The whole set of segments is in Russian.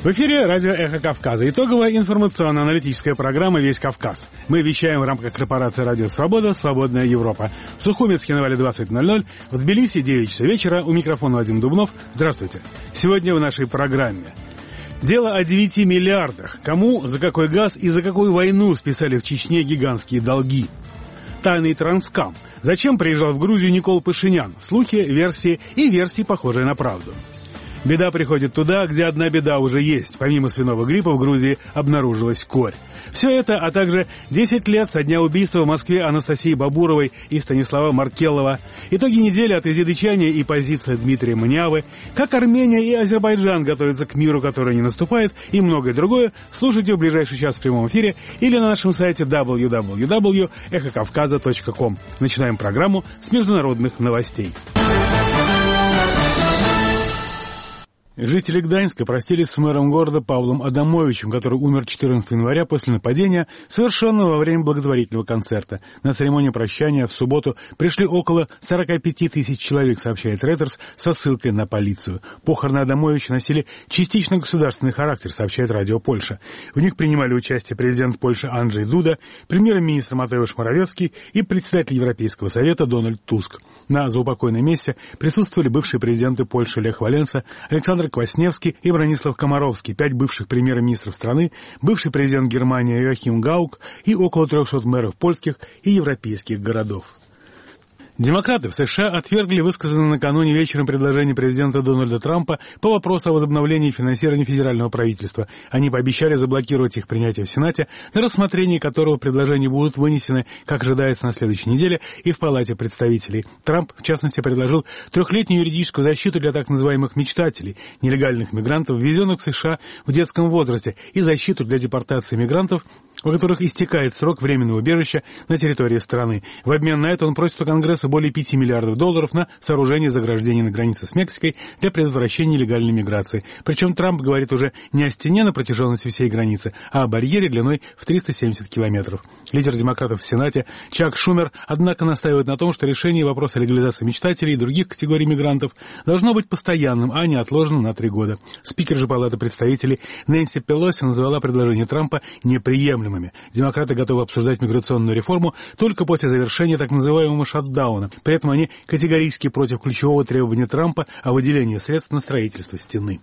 В эфире радио «Эхо Кавказа». Итоговая информационно-аналитическая программа «Весь Кавказ». Мы вещаем в рамках корпорации «Радио Свобода. Свободная Европа». В Сухумецке на Вале 20:00, в Тбилиси 9 часов вечера. У микрофона Вадим Дубнов. Здравствуйте. Сегодня в нашей программе. Дело о 9 миллиардах. Кому, за какой газ и за какую войну списали в Чечне гигантские долги? Тайный Транскам. Зачем приезжал в Грузию Никол Пашинян? Слухи, версии и версии, похожие на правду. Беда приходит туда, где одна беда уже есть. Помимо свиного гриппа в Грузии обнаружилась корь. Все это, а также 10 лет со дня убийства в Москве Анастасии Бабуровой и Станислава Маркелова, итоги недели от изъедычания и позиция Дмитрия Мнявы, как Армения и Азербайджан готовятся к миру, который не наступает, и многое другое, слушайте в ближайший час в прямом эфире или на нашем сайте www.эхокавказа.ком. Начинаем программу с международных новостей. Жители Гданьска простились с мэром города Павлом Адамовичем, который умер 14 января после нападения, совершенного во время благотворительного концерта. На церемонию прощания в субботу пришли около 45 тысяч человек, сообщает Reuters, со ссылкой на полицию. Похороны Адамовича носили частично государственный характер, сообщает Радио Польша. В них принимали участие президент Польши Анджей Дуда, премьер-министр Матеуш Моравецкий и председатель Европейского совета Дональд Туск. На заупокойном месте присутствовали бывшие президенты Польши Лех Валенса, Александр Квасневский и Бронислав Комаровский, 5 бывших премьер-министров страны, бывший президент Германии Йоахим Гаук и около 300 мэров польских и европейских городов. Демократы в США отвергли высказанное накануне вечером предложение президента Дональда Трампа по вопросу о возобновлении финансирования федерального правительства. Они пообещали заблокировать их принятие в Сенате, на рассмотрении которого предложения будут вынесены, как ожидается, на следующей неделе и в Палате представителей. Трамп, в частности, предложил 3-летнюю юридическую защиту для так называемых мечтателей, нелегальных мигрантов, ввезенных в США в детском возрасте, и защиту для депортации мигрантов, у которых истекает срок временного убежища на территории страны. В обмен на это он просит у Конгресса более $5 миллиардов на сооружение заграждений на границе с Мексикой для предотвращения нелегальной миграции. Причем Трамп говорит уже не о стене на протяженности всей границы, а о барьере длиной в 370 километров. Лидер демократов в Сенате Чак Шумер, однако, настаивает на том, что решение вопроса легализации мечтателей и других категорий мигрантов должно быть постоянным, а не отложенным на 3 года. Спикер же Палаты представителей Нэнси Пелоси назвала предложения Трампа неприемлемыми. Демократы готовы обсуждать миграционную реформу только после завершения так называемого шатдауна. При этом они категорически против ключевого требования Трампа о выделении средств на строительство стены.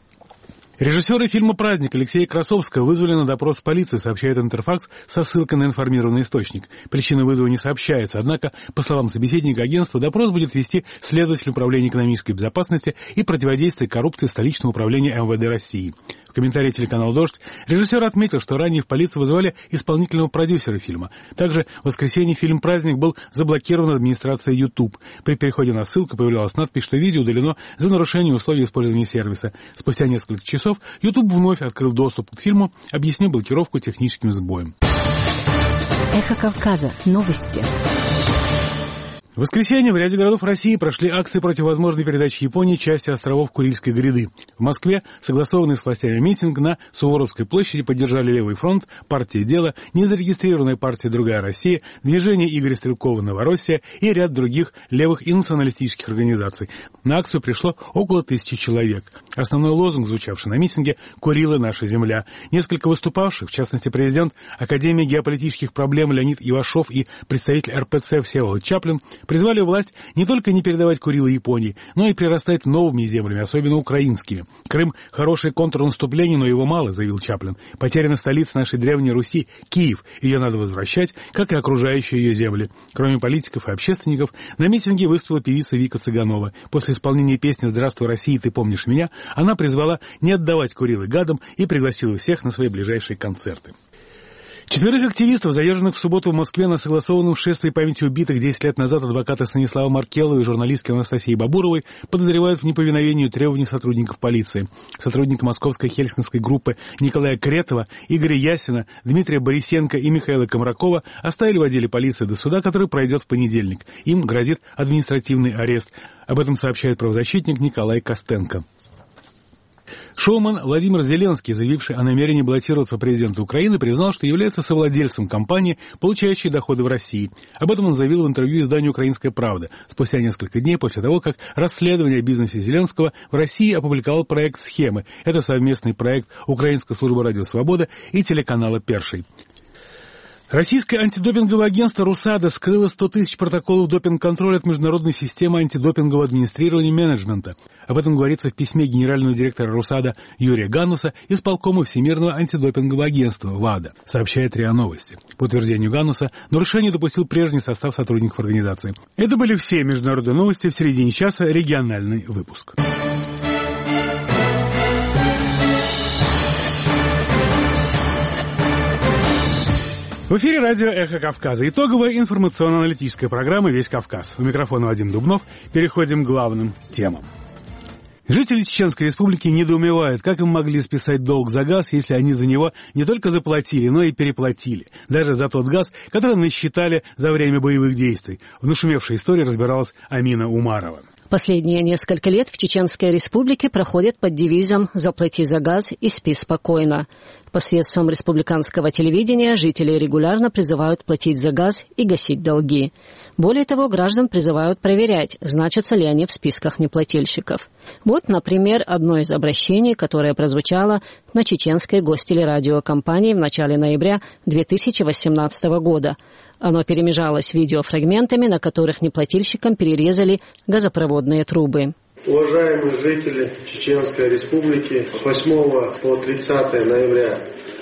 Режиссеры фильма «Праздник» Алексея Красовского вызвали на допрос в полицию, сообщает Интерфакс со ссылкой на информированный источник. Причина вызова не сообщается, однако, по словам собеседника агентства, допрос будет вести следователь Управления экономической безопасности и противодействия коррупции столичного управления МВД России. В комментарии телеканалу «Дождь» режиссер отметил, что ранее в полицию вызывали исполнительного продюсера фильма. Также в воскресенье фильм «Праздник» был заблокирован администрацией YouTube. При переходе на ссылку появлялась надпись, что видео удалено за нарушение условий использования сервиса. Спустя несколько часов YouTube вновь открыл доступ к фильму, объяснив блокировку техническим сбоем. Эхо Кавказа. Новости. В воскресенье в ряде городов России прошли акции против возможной передачи Японии части островов Курильской гряды. В Москве согласованный с властями митинг на Суворовской площади поддержали Левый фронт, партия «Дело», незарегистрированная партия «Другая Россия», движение Игоря Стрелкова «Новороссия» и ряд других левых и националистических организаций. На акцию пришло около 1000 человек. Основной лозунг, звучавший на митинге, «Курила наша земля». Несколько выступавших, в частности президент Академии геополитических проблем Леонид Ивашов и представитель РПЦ Всеволод Чаплин, призвали власть не только не передавать Курилы Японии, но и прирастать новыми землями, особенно украинскими. Крым – хорошее контрнаступление, но его мало, заявил Чаплин. Потеряна столица нашей древней Руси – Киев. Ее надо возвращать, как и окружающие ее земли. Кроме политиков и общественников, на митинге выступила певица Вика Цыганова. После исполнения песни «Здравствуй, Россия, ты помнишь меня» она призвала не отдавать Курилы гадам и пригласила всех на свои ближайшие концерты. 4 активистов, задержанных в субботу в Москве на согласованном шествии памяти убитых 10 лет назад адвоката Станислава Маркелова и журналистки Анастасии Бабуровой, подозревают в неповиновении требований сотрудников полиции. Сотрудники московской хельсинской группы Николая Кретова, Игоря Ясина, Дмитрия Борисенко и Михаила Комракова оставили в отделе полиции до суда, который пройдет в понедельник. Им грозит административный арест. Об этом сообщает правозащитник Николай Костенко. Шоуман Владимир Зеленский, заявивший о намерении баллотироваться в президенты Украины, признал, что является совладельцем компании, получающей доходы в России. Об этом он заявил в интервью изданию «Украинская правда» спустя несколько дней после того, как расследование о бизнесе Зеленского в России опубликовал проект «Схемы». Это совместный проект Украинской службы радио «Свобода» и телеканала «Перший». Российское антидопинговое агентство «Русада» скрыло 100 тысяч протоколов допинг-контроля от Международной системы антидопингового администрирования и менеджмента. Об этом говорится в письме генерального директора «Русада» Юрия Ганнуса исполкома Всемирного антидопингового агентства ВАДА, сообщает РИА Новости. По утверждению Ганнуса, нарушение допустил прежний состав сотрудников организации. Это были все международные новости в середине часа, региональный выпуск. В эфире радио «Эхо Кавказа». Итоговая информационно-аналитическая программа «Весь Кавказ». У микрофона Вадим Дубнов. Переходим к главным темам. Жители Чеченской Республики недоумевают, как им могли списать долг за газ, если они за него не только заплатили, но и переплатили. Даже за тот газ, который насчитали за время боевых действий. В нашумевшей истории разбиралась Амина Умарова. Последние несколько лет в Чеченской Республике проходят под девизом «Заплати за газ и спи спокойно». Посредством республиканского телевидения жители регулярно призывают платить за газ и гасить долги. Более того, граждан призывают проверять, значатся ли они в списках неплательщиков. Вот, например, одно из обращений, которое прозвучало на чеченской гостелерадиокомпании в начале ноября 2018 года. Оно перемежалось видеофрагментами, на которых неплательщикам перерезали газопроводные трубы. Уважаемые жители Чеченской Республики, с 8 по 30 ноября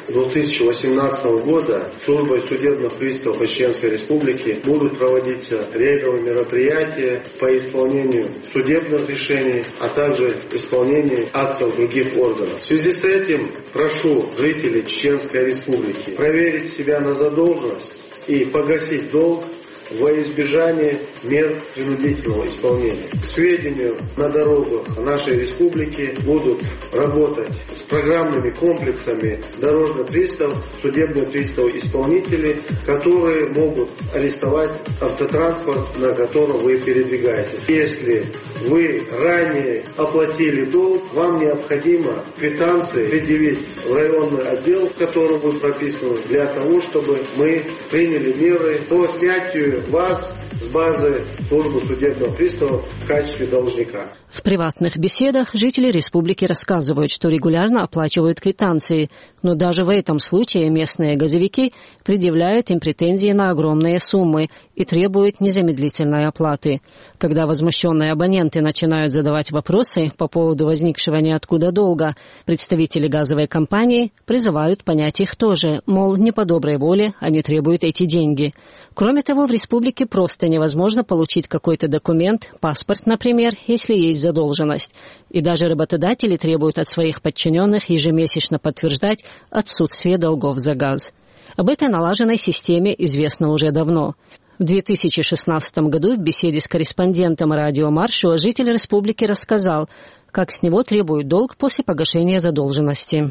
2018 года службой судебных приставов Чеченской Республики будут проводиться рейдовые мероприятия по исполнению судебных решений, а также исполнению актов других органов. В связи с этим прошу жителей Чеченской Республики проверить себя на задолженность и погасить долг во избежание мер принудительного исполнения. К сведению, на дорогах нашей республики будут работать с программными комплексами дорожных приставов, судебных приставов-исполнителей, которые могут арестовать автотранспорт, на котором вы передвигаетесь. Если вы ранее оплатили долг, вам необходимо квитанции предъявить в районный отдел, в котором вы прописаны, для того, чтобы мы приняли меры по снятию вас с базы службы судебного пристава в качестве должника. В приватных беседах жители республики рассказывают, что регулярно оплачивают квитанции, но даже в этом случае местные газовики предъявляют им претензии на огромные суммы и требуют незамедлительной оплаты. Когда возмущенные абоненты начинают задавать вопросы по поводу возникшего ниоткуда долга, представители газовой компании призывают понять их тоже, мол, не по доброй воле они требуют эти деньги. Кроме того, в республике просто невозможно получить какой-то документ, паспорт, например, если есть задолженность. И даже работодатели требуют от своих подчиненных ежемесячно подтверждать отсутствие долгов за газ. Об этой налаженной системе известно уже давно. В 2016 году в беседе с корреспондентом радио Маршуа житель республики рассказал, как с него требуют долг после погашения задолженности.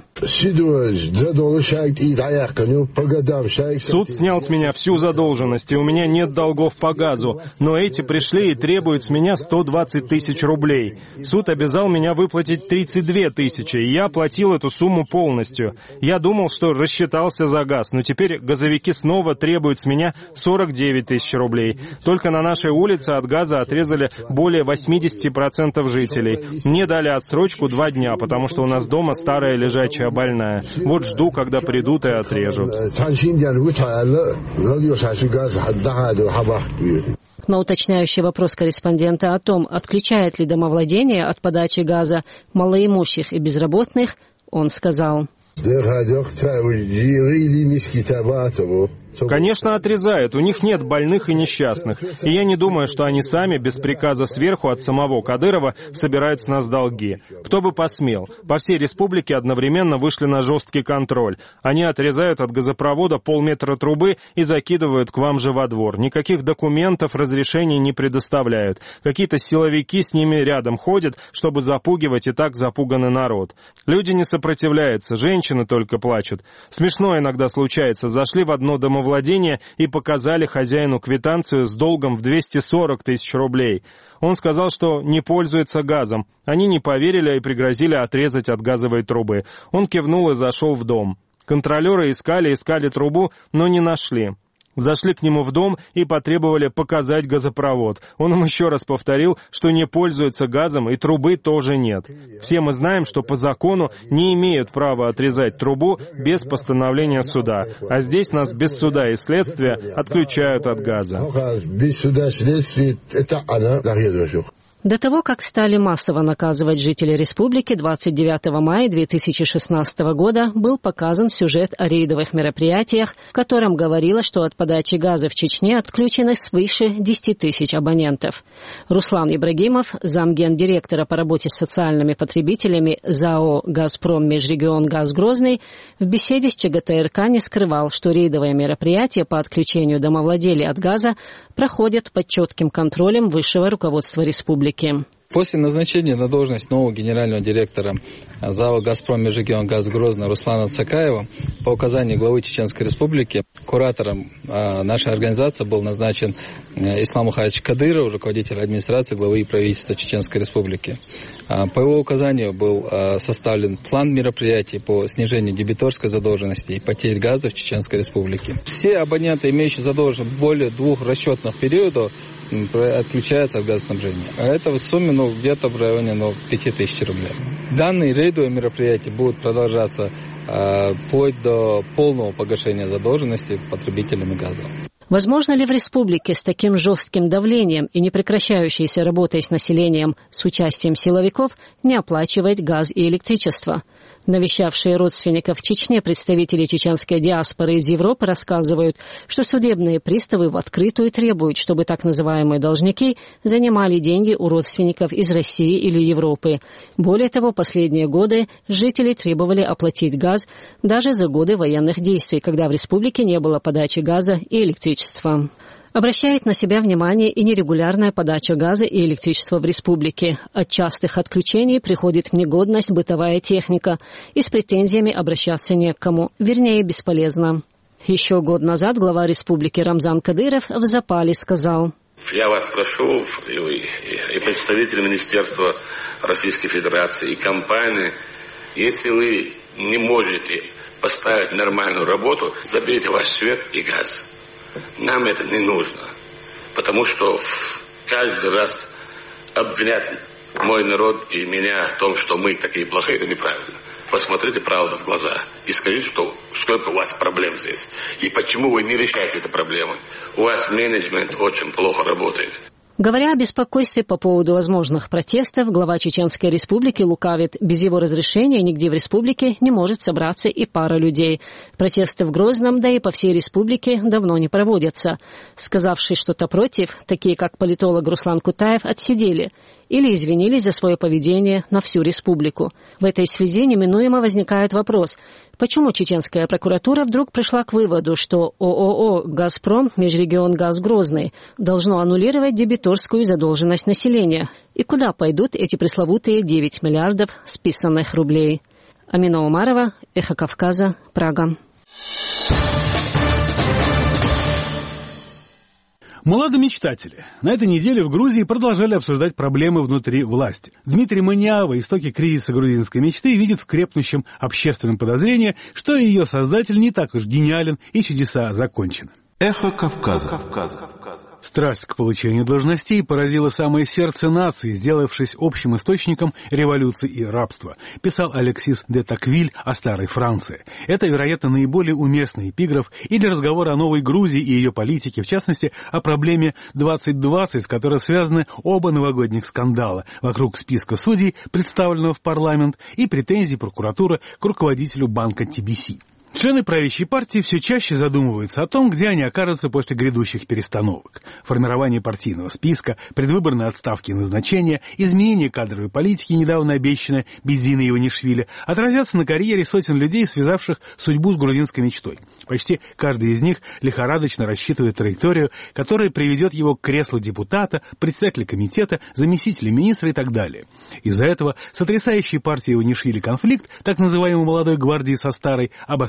Суд снял с меня всю задолженность, и у меня нет долгов по газу, но эти пришли и требуют с меня 120 тысяч рублей. Суд обязал меня выплатить 32 тысячи, и я оплатил эту сумму полностью. Я думал, что рассчитался за газ, но теперь газовики снова требуют с меня 49 тысяч рублей. Только на нашей улице от газа отрезали более 80% жителей. Мне дали отсрочку 2 дня, потому что у нас дома старая лежачая больная. Вот жду, когда придут и отрежут. На уточняющий вопрос корреспондента о том, отключает ли домовладение от подачи газа малоимущих и безработных, он сказал: Конечно, отрезают. У них нет больных и несчастных. И я не думаю, что они сами, без приказа сверху от самого Кадырова, собирают с нас долги. Кто бы посмел. По всей республике одновременно вышли на жесткий контроль. Они отрезают от газопровода полметра трубы и закидывают к вам же во двор. Никаких документов, разрешений не предоставляют. Какие-то силовики с ними рядом ходят, чтобы запугивать и так запуганный народ. Люди не сопротивляются, женщины только плачут. Смешно иногда случается. Зашли в одно домовладение, владения и показали хозяину квитанцию с долгом в 240 тысяч рублей. Он сказал, что не пользуется газом. Они не поверили и пригрозили отрезать от газовой трубы. Он кивнул и зашел в дом. Контролеры искали трубу, но не нашли. Зашли к нему в дом и потребовали показать газопровод. Он им еще раз повторил, что не пользуется газом и трубы тоже нет. Все мы знаем, что по закону не имеют права отрезать трубу без постановления суда. А здесь нас без суда и следствия отключают от газа. До того, как стали массово наказывать жителей республики, 29 мая 2016 года был показан сюжет о рейдовых мероприятиях, в котором говорилось, что от подачи газа в Чечне отключены свыше 10 тысяч абонентов. Руслан Ибрагимов, замгендиректора по работе с социальными потребителями ЗАО «Газпром Межрегионгаз Грозный», в беседе с ЧГТРК не скрывал, что рейдовые мероприятия по отключению домовладелей от газа проходят под четким контролем высшего руководства республики. После назначения на должность нового генерального директора ЗАО «Газпром Межрегионгаз Грозный» Руслана Цакаева по указанию главы Чеченской Республики куратором нашей организации был назначен Ислам Мухаевич Кадыров, руководитель администрации главы и правительства Чеченской Республики. По его указанию был составлен план мероприятий по снижению дебиторской задолженности и потерь газа в Чеченской Республике. Все абоненты, имеющие задолженность более 2 расчетных периодов, отключаются от газоснабжения. А это в сумме где-то в районе 5000 рублей. Данные рейдовые мероприятия будут продолжаться вплоть до полного погашения задолженности потребителями газа. Возможно ли в республике с таким жестким давлением и непрекращающейся работой с населением с участием силовиков не оплачивать газ и электричество? Навещавшие родственников в Чечне представители чеченской диаспоры из Европы рассказывают, что судебные приставы в открытую требуют, чтобы так называемые должники занимали деньги у родственников из России или Европы. Более того, последние годы жители требовали оплатить газ даже за годы военных действий, когда в республике не было подачи газа и электричества. Обращает на себя внимание и нерегулярная подача газа и электричества в республике. От частых отключений приходит в негодность бытовая техника, и с претензиями обращаться не к кому, вернее, бесполезно. Еще год назад глава республики Рамзан Кадыров в запале сказал: «Я вас прошу, и представители Министерства Российской Федерации, и компании, если вы не можете поставить нормальную работу, заберите ваш свет и газ. Нам это не нужно, потому что каждый раз обвинять мой народ и меня в том, что мы такие плохие, это неправильно. Посмотрите правду в глаза и скажите, сколько у вас проблем здесь и почему вы не решаете эту проблему. У вас менеджмент очень плохо работает». Говоря о беспокойстве по поводу возможных протестов, глава Чеченской Республики лукавит. Без его разрешения нигде в республике не может собраться и пара людей. Протесты в Грозном, да и по всей республике, давно не проводятся. Сказавшие что-то против, такие как политолог Руслан Кутаев, отсидели или извинились за свое поведение на всю республику. В этой связи неминуемо возникает вопрос, почему чеченская прокуратура вдруг пришла к выводу, что ООО «Газпром Межрегионгаз Грозный» должно аннулировать дебиторскую задолженность населения, и куда пойдут эти пресловутые 9 миллиардов списанных рублей. Амина Умарова, Эхо Кавказа, Прага. Младомечтатели. На этой неделе в Грузии продолжали обсуждать проблемы внутри власти. Дмитрий Маниава, истоки кризиса грузинской мечты, видит в крепнущем общественном подозрении, что ее создатель не так уж гениален и чудеса закончены. Эхо Кавказа. Страсть к получению должностей поразила самое сердце нации, сделавшись общим источником революции и рабства, писал Алексис де Таквиль о старой Франции. Это, вероятно, наиболее уместный эпиграф и для разговора о новой Грузии и ее политике, в частности, о проблеме 2020, с которой связаны оба новогодних скандала вокруг списка судей, представленного в парламент, и претензий прокуратуры к руководителю банка ТБС. Члены правящей партии все чаще задумываются о том, где они окажутся после грядущих перестановок. Формирование партийного списка, предвыборные отставки и назначения, изменение кадровой политики, недавно обещанное Бедзиной Иванишвили, отразятся на карьере сотен людей, связавших судьбу с грузинской мечтой. Почти каждый из них лихорадочно рассчитывает траекторию, которая приведет его к креслу депутата, председателя комитета, заместителя министра и так далее. Из-за этого сотрясающий партию Иванишвили конфликт, так называемой молодой гвардии со старой, обостряется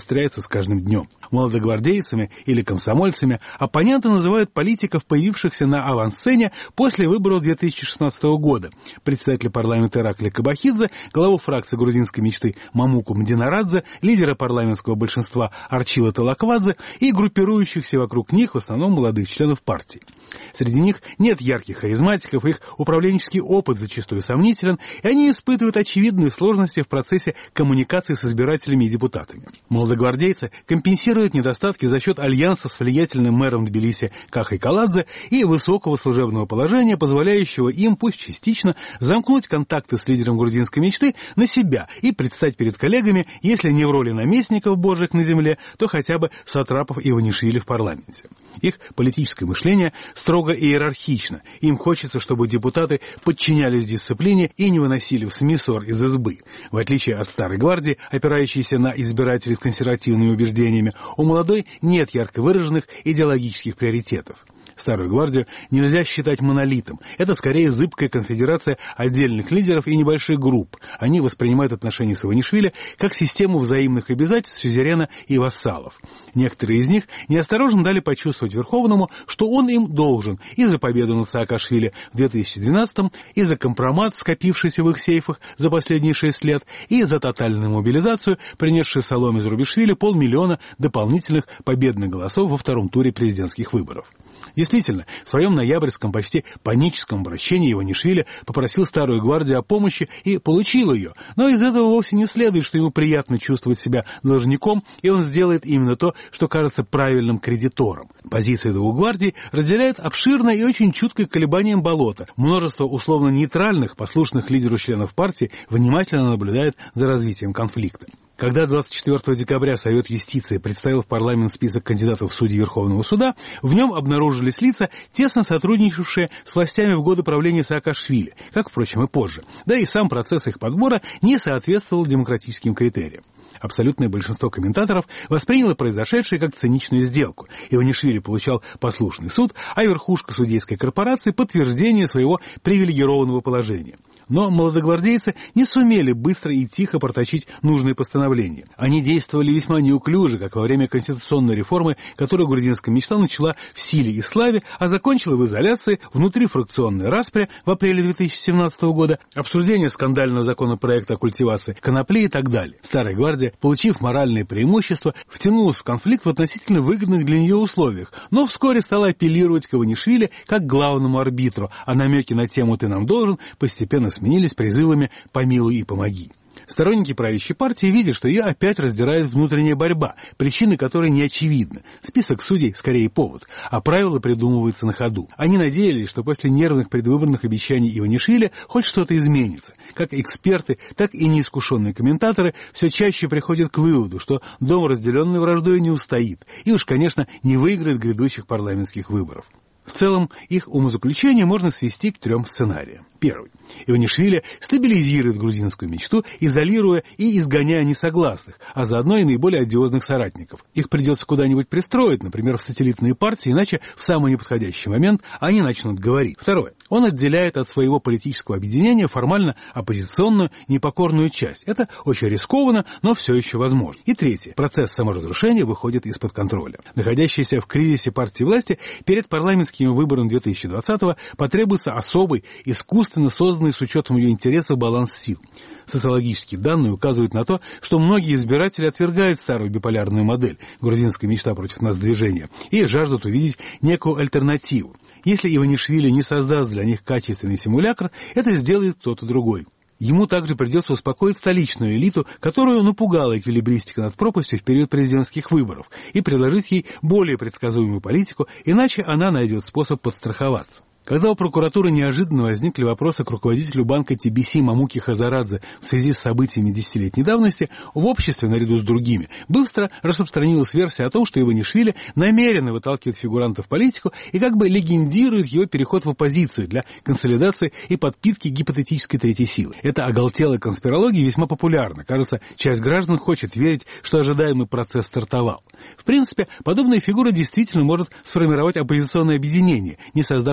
обостряется с каждым днем. Молодогвардейцами или комсомольцами оппоненты называют политиков, появившихся на авансцене после выборов 2016 года. Председателя парламента Иракли Кабахидзе, главу фракции грузинской мечты Мамуку Мдинарадзе, лидера парламентского большинства Арчила Талаквадзе и группирующихся вокруг них в основном молодых членов партии. Среди них нет ярких харизматиков, их управленческий опыт зачастую сомнителен, и они испытывают очевидные сложности в процессе коммуникации с избирателями и депутатами. Молодогвардейцы компенсируют недостатки за счет альянса с влиятельным мэром Тбилиси Кахой Каладзе и высокого служебного положения, позволяющего им, пусть частично, замкнуть контакты с лидером грузинской мечты на себя и предстать перед коллегами, если не в роли наместников божьих на земле, то хотя бы сатрапов Иванишвили в парламенте. Их политическое мышление строго иерархично. Им хочется, чтобы депутаты подчинялись дисциплине и не выносили в СМИ ссор из избы. В отличие от старой гвардии, опирающейся на избирателей с консервативными убеждениями, у молодой нет ярко выраженных идеологических приоритетов. Старую гвардию нельзя считать монолитом. Это скорее зыбкая конфедерация отдельных лидеров и небольших групп. Они воспринимают отношения с Иванишвили как систему взаимных обязательств сюзерена и вассалов. Некоторые из них неосторожно дали почувствовать Верховному, что он им должен и за победу над Саакашвили в 2012-м, и за компромат, скопившийся в их сейфах за последние 6 лет, и за тотальную мобилизацию, принесшую Саломе Зурбишвили 500 000 дополнительных победных голосов во втором туре президентских выборов. Действительно, в своем ноябрьском почти паническом обращении Иванишвили попросил Старую гвардию о помощи и получил ее, но из этого вовсе не следует, что ему приятно чувствовать себя должником, и он сделает именно то, что кажется правильным кредитором. Позиции двух гвардий разделяют обширное и очень чуткое колебанием болото. Множество условно-нейтральных, послушных лидеру членов партии внимательно наблюдает за развитием конфликта. Когда 24 декабря Совет юстиции представил в парламент список кандидатов в судьи Верховного суда, в нем обнаружились лица, тесно сотрудничавшие с властями в годы правления Саакашвили, как, впрочем, и позже. Да и сам процесс их подбора не соответствовал демократическим критериям. Абсолютное большинство комментаторов восприняло произошедшее как циничную сделку. Иванишвили получал послушный суд, а верхушка судейской корпорации – подтверждение своего привилегированного положения. Но молодогвардейцы не сумели быстро и тихо проточить нужные постановления. Они действовали весьма неуклюже, как во время конституционной реформы, которую грузинская мечта начала в силе и славе, а закончила в изоляции, внутрифракционной распря в апреле 2017 года, обсуждение скандального законопроекта о культивации конопли и так далее. Старая гвардия, получив моральные преимущества, втянулась в конфликт в относительно выгодных для нее условиях, но вскоре стала апеллировать к Иванишвили как главному арбитру, а намеки на тему «ты нам должен» постепенно сменились призывами «помилуй и помоги». Сторонники правящей партии видят, что ее опять раздирает внутренняя борьба, причины которой не очевидны. Список судей скорее повод, а правила придумываются на ходу. Они надеялись, что после нервных предвыборных обещаний Иванишвили хоть что-то изменится. Как эксперты, так и неискушенные комментаторы все чаще приходят к выводу, что дом, разделенный враждой, не устоит и уж, конечно, не выиграет грядущих парламентских выборов. В целом, их умозаключение можно свести к 3 сценариям. Первый. Иванишвили стабилизирует грузинскую мечту, изолируя и изгоняя несогласных, а заодно и наиболее одиозных соратников. Их придется куда-нибудь пристроить, например, в сателлитные партии, иначе в самый неподходящий момент они начнут говорить. Второе. Он отделяет от своего политического объединения формально оппозиционную, непокорную часть. Это очень рискованно, но все еще возможно. И третье. Процесс саморазрушения выходит из-под контроля. Находящиеся в кризисе партии власти перед парламентскими выборами 2020-го потребуется особый, искусственно созданный с учетом ее интересов баланс сил. Социологические данные указывают на то, что многие избиратели отвергают старую биполярную модель «Грузинская мечта против нас движения» и жаждут увидеть некую альтернативу. Если Иванишвили не создаст для них качественный симулякр, это сделает кто-то другой. Ему также придется успокоить столичную элиту, которую напугала эквилибристика над пропастью в период президентских выборов, и предложить ей более предсказуемую политику, иначе она найдет способ подстраховаться. Когда у прокуратуры неожиданно возникли вопросы к руководителю банка TBC Мамуке Хазарадзе в связи с событиями десятилетней давности, в обществе, наряду с другими, быстро распространилась версия о том, что Иванишвили намеренно выталкивает фигуранта в политику и как бы легендирует его переход в оппозицию для консолидации и подпитки гипотетической третьей силы. Эта оголтелая конспирология весьма популярна. Кажется, часть граждан хочет верить, что ожидаемый процесс стартовал. В принципе, подобная фигура действительно может сформировать оппозиционное объединение, не создав угрозы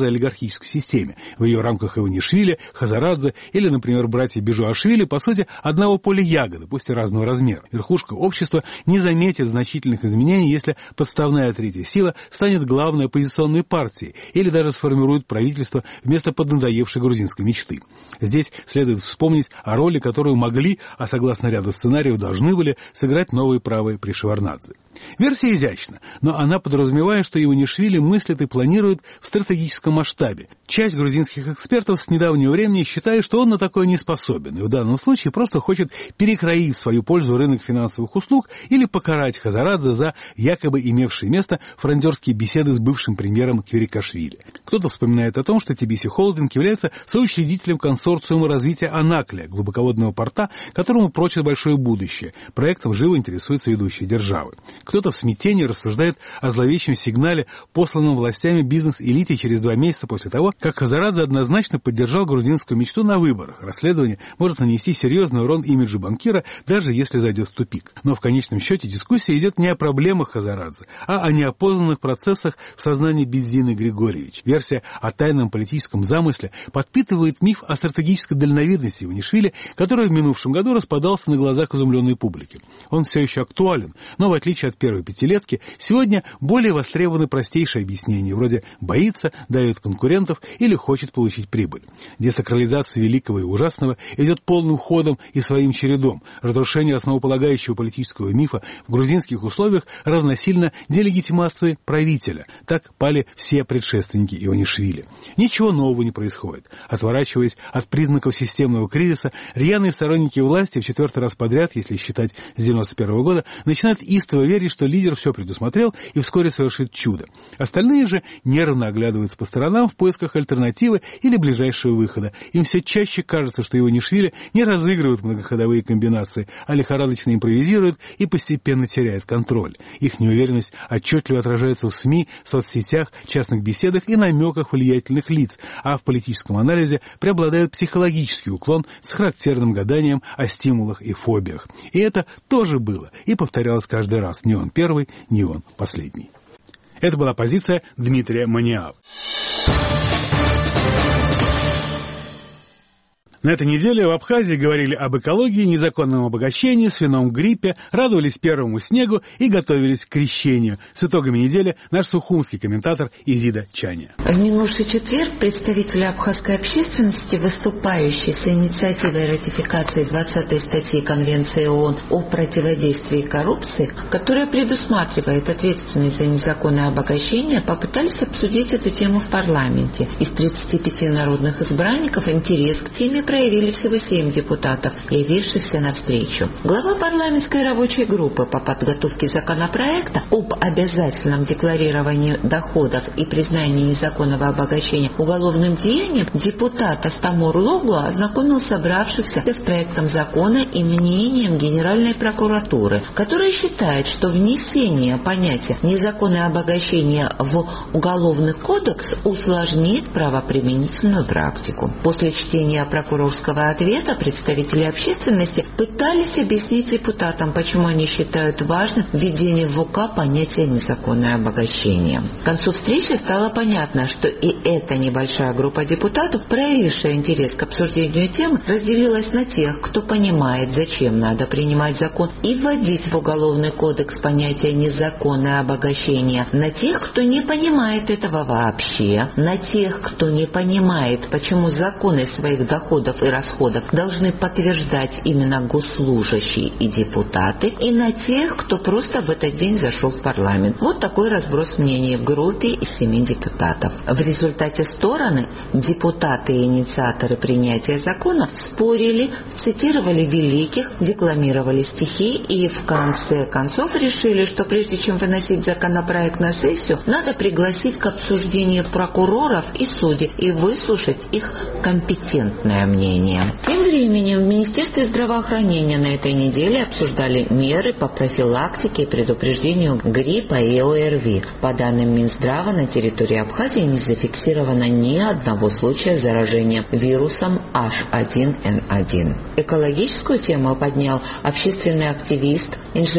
угрозой олигархической системе. В ее рамках Иванишвили, Хазарадзе или, например, братья Бежуашвили, по сути, одного поля ягоды, пусть и разного размера. Верхушка общества не заметит значительных изменений, если подставная третья сила станет главной оппозиционной партией или даже сформирует правительство вместо поднадоевшей грузинской мечты. Здесь следует вспомнить о роли, которую могли, а согласно ряду сценариев должны были, сыграть новые правые при Шеварднадзе. Версия изящна, но она подразумевает, что Иванишвили мыслит и планирует в стратегическом масштабе. Часть грузинских экспертов с недавнего времени считает, что он на такое не способен, и в данном случае просто хочет перекроить в свою пользу рынок финансовых услуг или покарать Хазарадзе за якобы имевшие место фрондерские беседы с бывшим премьером Квирикашвили. Кто-то вспоминает о том, что TBC Holding является соучредителем консорциума развития Анаклия, глубоководного порта, которому прочит большое будущее. Проектом живо интересуются ведущие державы. Кто-то в смятении рассуждает о зловещем сигнале, посланном властями бизнес-элите через 2 месяца после того, как Хазарадзе однозначно поддержал грузинскую мечту на выборах. Расследование может нанести серьезный урон имиджу банкира, даже если зайдет в тупик. Но в конечном счете дискуссия идет не о проблемах Хазарадзе, а о неопознанных процессах в сознании Бедзины Григорьевич. Версия о тайном политическом замысле подпитывает миф о стратегической дальновидности Иванишвили, который в минувшем году распадался на глазах изумленной публики. Он все еще актуален, но в отличие от первой пятилетки, сегодня более востребованы простейшие объяснения, вроде «боится», «давит конкурентов» или «хочет получить прибыль». Десакрализация великого и ужасного идет полным ходом и своим чередом. Разрушение основополагающего политического мифа в грузинских условиях равносильно делегитимации правителя. Так пали все предшественники Иванишвили. Ничего нового не происходит. Отворачиваясь от признаков системного кризиса, рьяные сторонники власти в 4-й раз подряд, если считать с 91 года, начинают истово верить, что лидер все предусмотрел и вскоре совершит чудо. Остальные же нервно оглядываются по сторонам в поисках альтернативы или ближайшего выхода. Им все чаще кажется, что Иванишвили не разыгрывает многоходовые комбинации, а лихорадочно импровизирует и постепенно теряет контроль. Их неуверенность отчетливо отражается в СМИ, соцсетях, частных беседах и намеках влиятельных лиц, а в политическом анализе преобладает психологический уклон с характерным гаданием о стимулах и фобиях. И это тоже было и повторялось каждый раз. Не он первый, не он последний. Это была позиция Дмитрия Маниава. На этой неделе в Абхазии говорили об экологии, незаконном обогащении, свином гриппе, радовались первому снегу и готовились к крещению. С итогами недели наш сухумский комментатор Изида Чаня. В минувший четверг представители абхазской общественности, выступающие с инициативой ратификации 20-й статьи Конвенции ООН о противодействии коррупции, которая предусматривает ответственность за незаконное обогащение, попытались обсудить эту тему в парламенте. Из 35 народных избранников интерес к теме проявили всего 7 депутатов, явившихся навстречу. Глава парламентской рабочей группы по подготовке законопроекта об обязательном декларировании доходов и признании незаконного обогащения уголовным деянием депутат Астамур Логуа ознакомил собравшихся с проектом закона и мнением Генеральной прокуратуры, которая считает, что внесение понятия незаконное обогащение в Уголовный кодекс усложнит правоприменительную практику. После чтения прокуратурского ответа представители общественности пытались объяснить депутатам, почему они считают важным введение в УК понятия незаконное обогащение. К концу встречи стало понятно, что и эта небольшая группа депутатов, проявившая интерес к обсуждению темы, разделилась на тех, кто понимает, зачем надо принимать закон и вводить в Уголовный кодекс понятие незаконное обогащение, на тех, кто не понимает этого вообще, на тех, кто не понимает, почему законы своих доходов и расходов должны подтверждать именно госслужащие и депутаты, и на тех, кто просто в этот день зашел в парламент. Вот такой разброс мнений в группе из 7 депутатов. В результате стороны, депутаты и инициаторы принятия закона, спорили, цитировали великих, декламировали стихи и в конце концов решили, что прежде чем выносить законопроект на сессию, надо пригласить к обсуждению прокуроров и судей и выслушать их компетентное мнение. Тем временем в Министерстве здравоохранения на этой неделе обсуждали меры по профилактике и предупреждению гриппа и ОРВИ. По данным Минздрава, на территории Абхазии не зафиксировано ни одного случая заражения вирусом H1N1. Экологическую тему поднял общественный активист,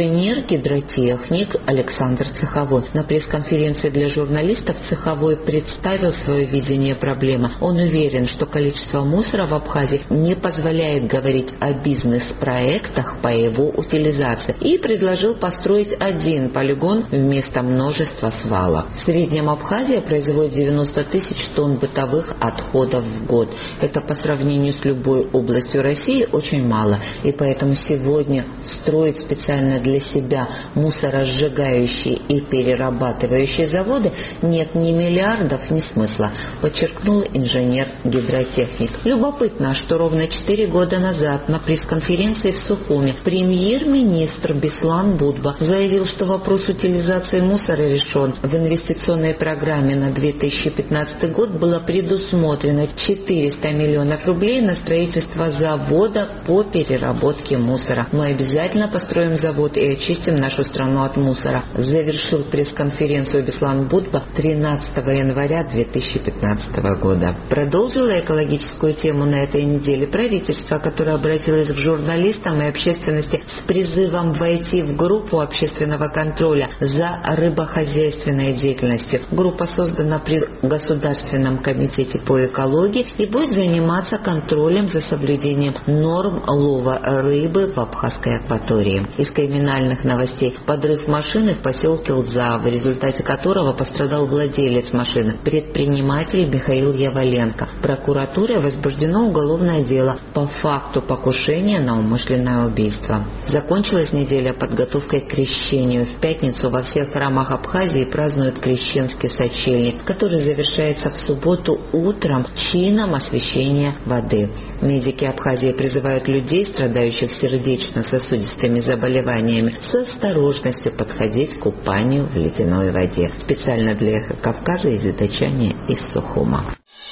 инженер-гидротехник Александр Цеховой. На пресс-конференции для журналистов Цеховой представил свое видение проблемы. Он уверен, что количество мусора в Абхазии не позволяет говорить о бизнес-проектах по его утилизации и предложил построить один полигон вместо множества свалок. В среднем Абхазия производит 90 тысяч тонн бытовых отходов в год. Это по сравнению с любой областью России очень мало. И поэтому сегодня строить специально для себя мусоросжигающие и перерабатывающие заводы нет ни миллиардов, ни смысла, подчеркнул инженер-гидротехник. Любопытно, что ровно 4 года назад на пресс-конференции в Сухуми премьер-министр Беслан Будба заявил, что вопрос утилизации мусора решен. В инвестиционной программе на 2015 год было предусмотрено 400 миллионов рублей на строительство завода по переработке мусора. Мы обязательно построим завод и очистим нашу страну от мусора, завершил пресс-конференцию Беслан Будба 13 января 2015 года. Продолжило экологическую тему на этой неделе правительство, которое обратилось к журналистам и общественности с призывом войти в группу общественного контроля за рыбохозяйственной деятельностью. Группа создана при Государственном комитете по экологии и будет заниматься контролем за соблюдением норм лова рыбы в Абхазской акватории. Из криминальных новостей: подрыв машины в поселке Лдза, в результате которого пострадал владелец машины, предприниматель Михаил Яволенко. Прокуратурой возбуждено уголовное дело по факту покушения на умышленное убийство. Закончилась неделя подготовкой к крещению. В пятницу во всех храмах Абхазии празднуют крещенский сочельник, который завершается в субботу утром чином освящения воды. Медики Абхазии призывают людей, страдающих сердечно-сосудистыми заболеваниями, с осторожностью подходить к купанию в ледяной воде. Специально для Эхо Кавказа из Дачани из Сухума.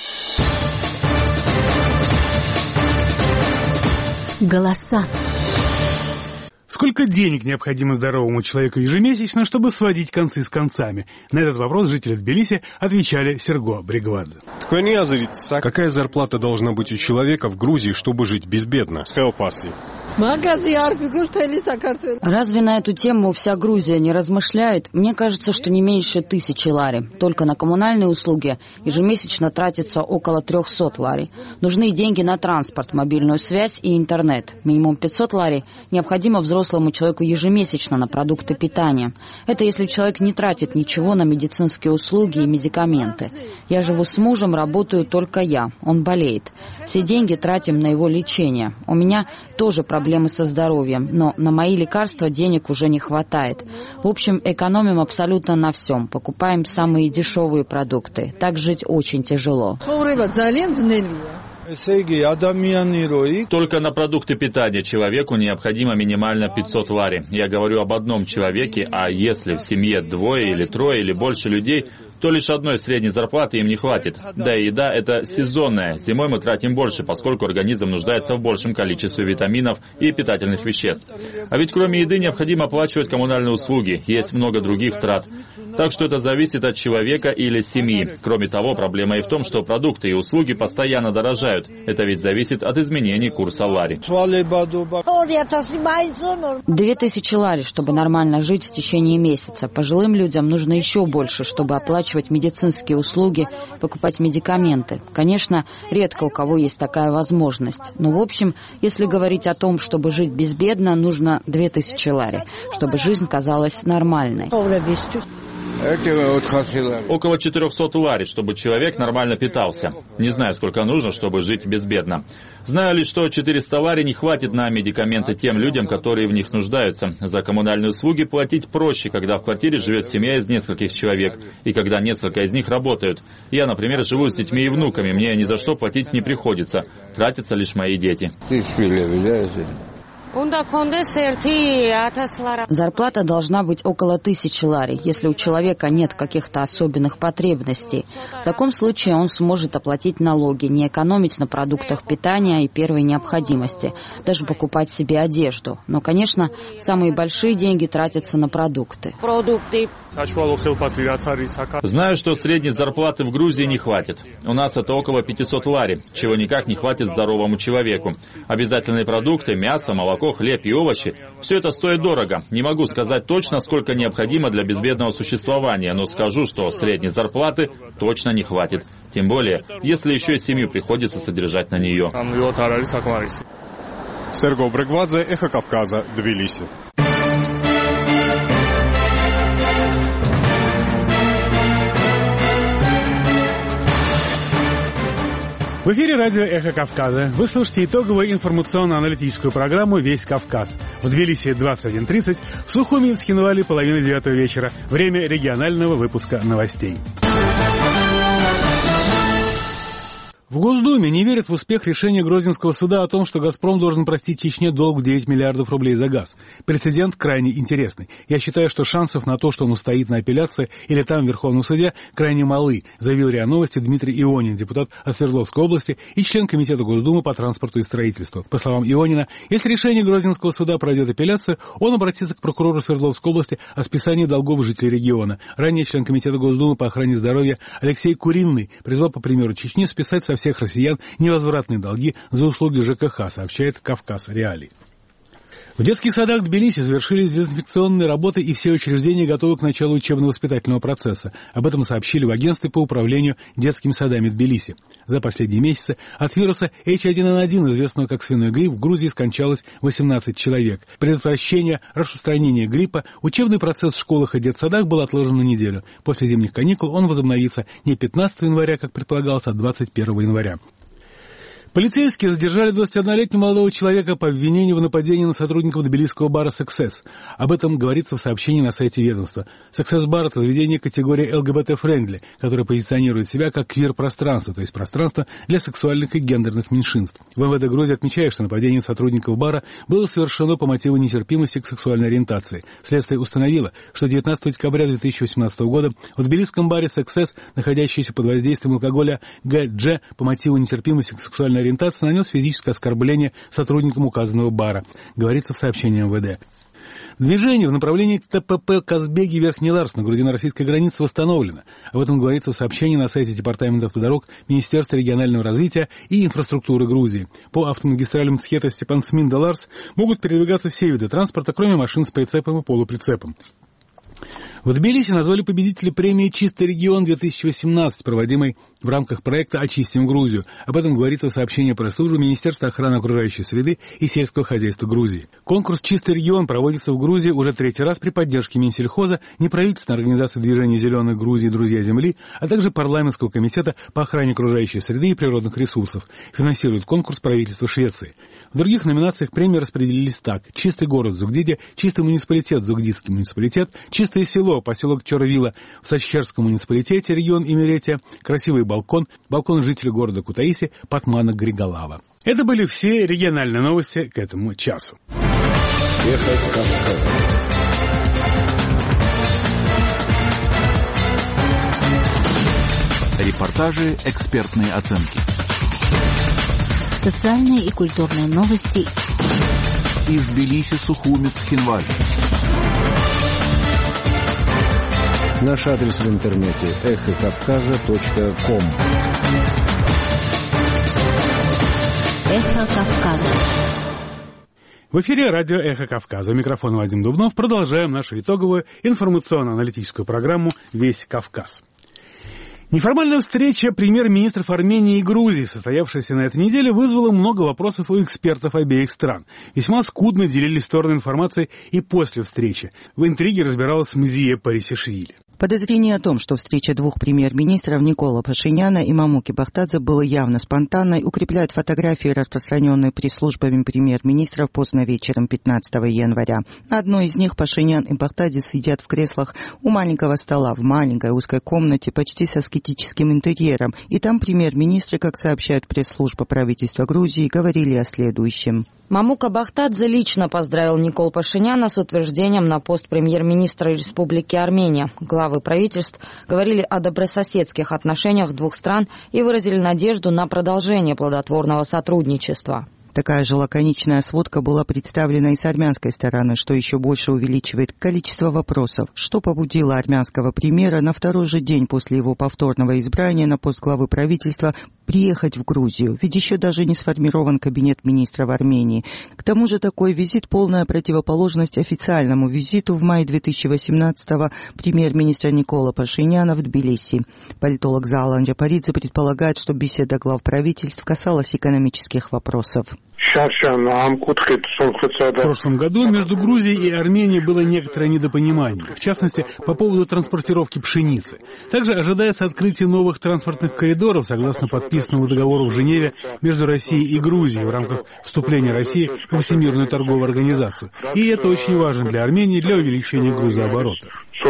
Голоса. Сколько денег необходимо здоровому человеку ежемесячно, чтобы сводить концы с концами? На этот вопрос жители Тбилиси отвечали Серго Бригвадзе. Какая зарплата должна быть у человека в Грузии, чтобы жить безбедно? Разве на эту тему вся Грузия не размышляет? Мне кажется, что не меньше 1000 лари. Только на коммунальные услуги ежемесячно тратится около 300 лари. Нужны деньги на транспорт, мобильную связь и интернет. Минимум 500 лари необходимо взрослому человеку ежемесячно на продукты питания. Это если человек не тратит ничего на медицинские услуги и медикаменты. Я живу с мужем, работаю только я. Он болеет. Все деньги тратим на его лечение. У меня тоже проблемы со здоровьем, но на мои лекарства денег уже не хватает. В общем, экономим абсолютно на всем. Покупаем самые дешевые продукты. Так жить очень тяжело. Только на продукты питания человеку необходимо минимально 500 лари. Я говорю об одном человеке, а если в семье 2 или 3 или больше людей, то лишь одной средней зарплаты им не хватит. Да и еда – это сезонная. Зимой мы тратим больше, поскольку организм нуждается в большем количестве витаминов и питательных веществ. А ведь кроме еды необходимо оплачивать коммунальные услуги. Есть много других трат. Так что это зависит от человека или семьи. Кроме того, проблема и в том, что продукты и услуги постоянно дорожают. Это ведь зависит от изменений курса лари. 2000 лари, чтобы нормально жить в течение месяца. Пожилым людям нужно еще больше, чтобы оплачивать медицинские услуги, покупать медикаменты. Конечно, редко у кого есть такая возможность. Но, в общем, если говорить о том, чтобы жить безбедно, нужно 2000 лари, чтобы жизнь казалась нормальной. Около 400 лари, чтобы человек нормально питался. Не знаю, сколько нужно, чтобы жить безбедно. Знаю лишь, что 400 лари не хватит на медикаменты тем людям, которые в них нуждаются. За коммунальные услуги платить проще, когда в квартире живет семья из нескольких человек, и когда несколько из них работают. Я, например, живу с детьми и внуками, мне ни за что платить не приходится. Тратятся лишь мои дети. Зарплата должна быть около 1000 лари, если у человека нет каких-то особенных потребностей. В таком случае он сможет оплатить налоги, не экономить на продуктах питания и первой необходимости, даже покупать себе одежду. Но, конечно, самые большие деньги тратятся на продукты. Знаю, что средней зарплаты в Грузии не хватит. У нас это около 500 лари, чего никак не хватит здоровому человеку. Обязательные продукты, мясо, молоко, хлеб и овощи – все это стоит дорого. Не могу сказать точно, сколько необходимо для безбедного существования, но скажу, что средней зарплаты точно не хватит. Тем более, если еще и семью приходится содержать на нее. Серго Брегвадзе, Эхо Кавказа, Тбилиси. В эфире радио «Эхо Кавказа». Вы слушаете итоговую информационно-аналитическую программу «Весь Кавказ». В Тбилиси 21:30, в Сухуми, Цхинвале, 8:30 вечера. Время регионального выпуска новостей. В Госдуме не верят в успех решения Грозненского суда о том, что «Газпром» должен простить Чечне долг в 9 миллиардов рублей за газ. Прецедент крайне интересный. Я считаю, что шансов на то, что он устоит на апелляции или там в Верховном суде, крайне малы, заявил РИА Новости Дмитрий Ионин, депутат от Свердловской области и член Комитета Госдумы по транспорту и строительству. По словам Ионина, если решение Грозненского суда пройдет апелляцию, он обратится к прокурору Свердловской области о списании долгов жителей региона. Ранее член Комитета Госдумы по охране здоровья Алексей Куринный призвал, по примеру Чечни, списать со всех россиян невозвратные долги за услуги ЖКХ, сообщает Кавказ Реалии. В детских садах Тбилиси завершились дезинфекционные работы, и все учреждения готовы к началу учебно-воспитательного процесса. Об этом сообщили в агентстве по управлению детскими садами Тбилиси. За последние месяцы от вируса H1N1, известного как свиной грипп, в Грузии скончалось 18 человек. Предотвращение распространения гриппа учебный процесс в школах и детсадах был отложен на неделю. После зимних каникул он возобновится не 15 января, как предполагалось, а 21 января. Полицейские задержали 21-летнего молодого человека по обвинению в нападении на сотрудников тбилисского бара «Success». Об этом говорится в сообщении на сайте ведомства. «Success Bar» — это заведение категории ЛГБТ-френдли, которое позиционирует себя как квир-пространство, то есть пространство для сексуальных и гендерных меньшинств. В МВД Грузии отмечают, что нападение сотрудников бара было совершено по мотиву нетерпимости к сексуальной ориентации. Следствие установило, что 19 декабря 2018 года в тбилисском баре «Success», находящийся под воздействием алкоголя ГДЖ, по мотиву нетерпимости к сексуальной ориентации нанес физическое оскорбление сотрудникам указанного бара, говорится в сообщении МВД. Движение в направлении ТПП Казбеги-Верхний-Ларс на грузино-российской границе восстановлено. Об этом говорится в сообщении на сайте Департамента автодорог Министерства регионального развития и инфраструктуры Грузии. По автомагистралям Цхета-Степан-Сминда-Ларс могут передвигаться все виды транспорта, кроме машин с прицепом и полуприцепом. В Тбилиси назвали победителя премии «Чистый регион-2018», проводимой в рамках проекта «Очистим Грузию». Об этом говорится в сообщении пресс-службы Министерства охраны окружающей среды и сельского хозяйства Грузии. Конкурс «Чистый регион» проводится в Грузии уже 3-й раз при поддержке Минсельхоза, неправительственной организации движения «Зеленых Грузии» «Друзья земли», а также парламентского комитета по охране окружающей среды и природных ресурсов. Финансирует конкурс правительство Швеции. В других номинациях премии распределились так: «Чистый город» Зугдиде, «Чистый муниципалитет» Зугдидский муниципалитет, «Чистое село» поселок Чорвила в Саччерском муниципалитете, регион Имеретия, «Красивый балкон» жителя города Кутаиси Патмана Григолава. Это были все региональные новости к этому часу. Репортажи, экспертные оценки. Социальные и культурные новости. Из Тбилиси, Сухуми, Цхинвали. Наш адрес в интернете эхокавказа.ком. Эхо Кавказа. В эфире радио «Эхо Кавказа». У микрофона Вадим Дубнов. Продолжаем нашу итоговую информационно-аналитическую программу «Весь Кавказ». Неформальная встреча премьер-министров Армении и Грузии, состоявшаяся на этой неделе, вызвала много вопросов у экспертов обеих стран. Весьма скудно делились стороны информации и после встречи. В интриге разбиралась Мзия Парисишвили. Подозрение о том, что встреча двух премьер-министров Никола Пашиняна и Мамуки Бахтадзе была явно спонтанной, укрепляют фотографии, распространенные пресс-службами премьер-министров поздно вечером 15 января. На одной из них Пашинян и Бахтадзе сидят в креслах у маленького стола в маленькой узкой комнате, почти с аскетическим интерьером. И там премьер-министры, как сообщают пресс-служба правительства Грузии, говорили о следующем. Мамука Бахтадзе лично поздравил Николу Пашиняна с утверждением на пост премьер-министра Республики Армения. Главы правительств говорили о добрососедских отношениях двух стран и выразили надежду на продолжение плодотворного сотрудничества. Такая же лаконичная сводка была представлена и с армянской стороны, что еще больше увеличивает количество вопросов. Что побудило армянского премьера на второй же день после его повторного избрания на пост главы правительства приехать в Грузию? Ведь еще даже не сформирован кабинет министров Армении. К тому же такой визит – полная противоположность официальному визиту в мае 2018-го премьер-министра Никола Пашиняна в Тбилиси. Политолог Заалан Джапаридзе предполагает, что беседа глав правительств касалась экономических вопросов. В прошлом году между Грузией и Арменией было некоторое недопонимание, в частности, по поводу транспортировки пшеницы. Также ожидается открытие новых транспортных коридоров, согласно подписанному договору в Женеве между Россией и Грузией в рамках вступления России во Всемирную торговую организацию. И это очень важно для Армении для увеличения грузооборота.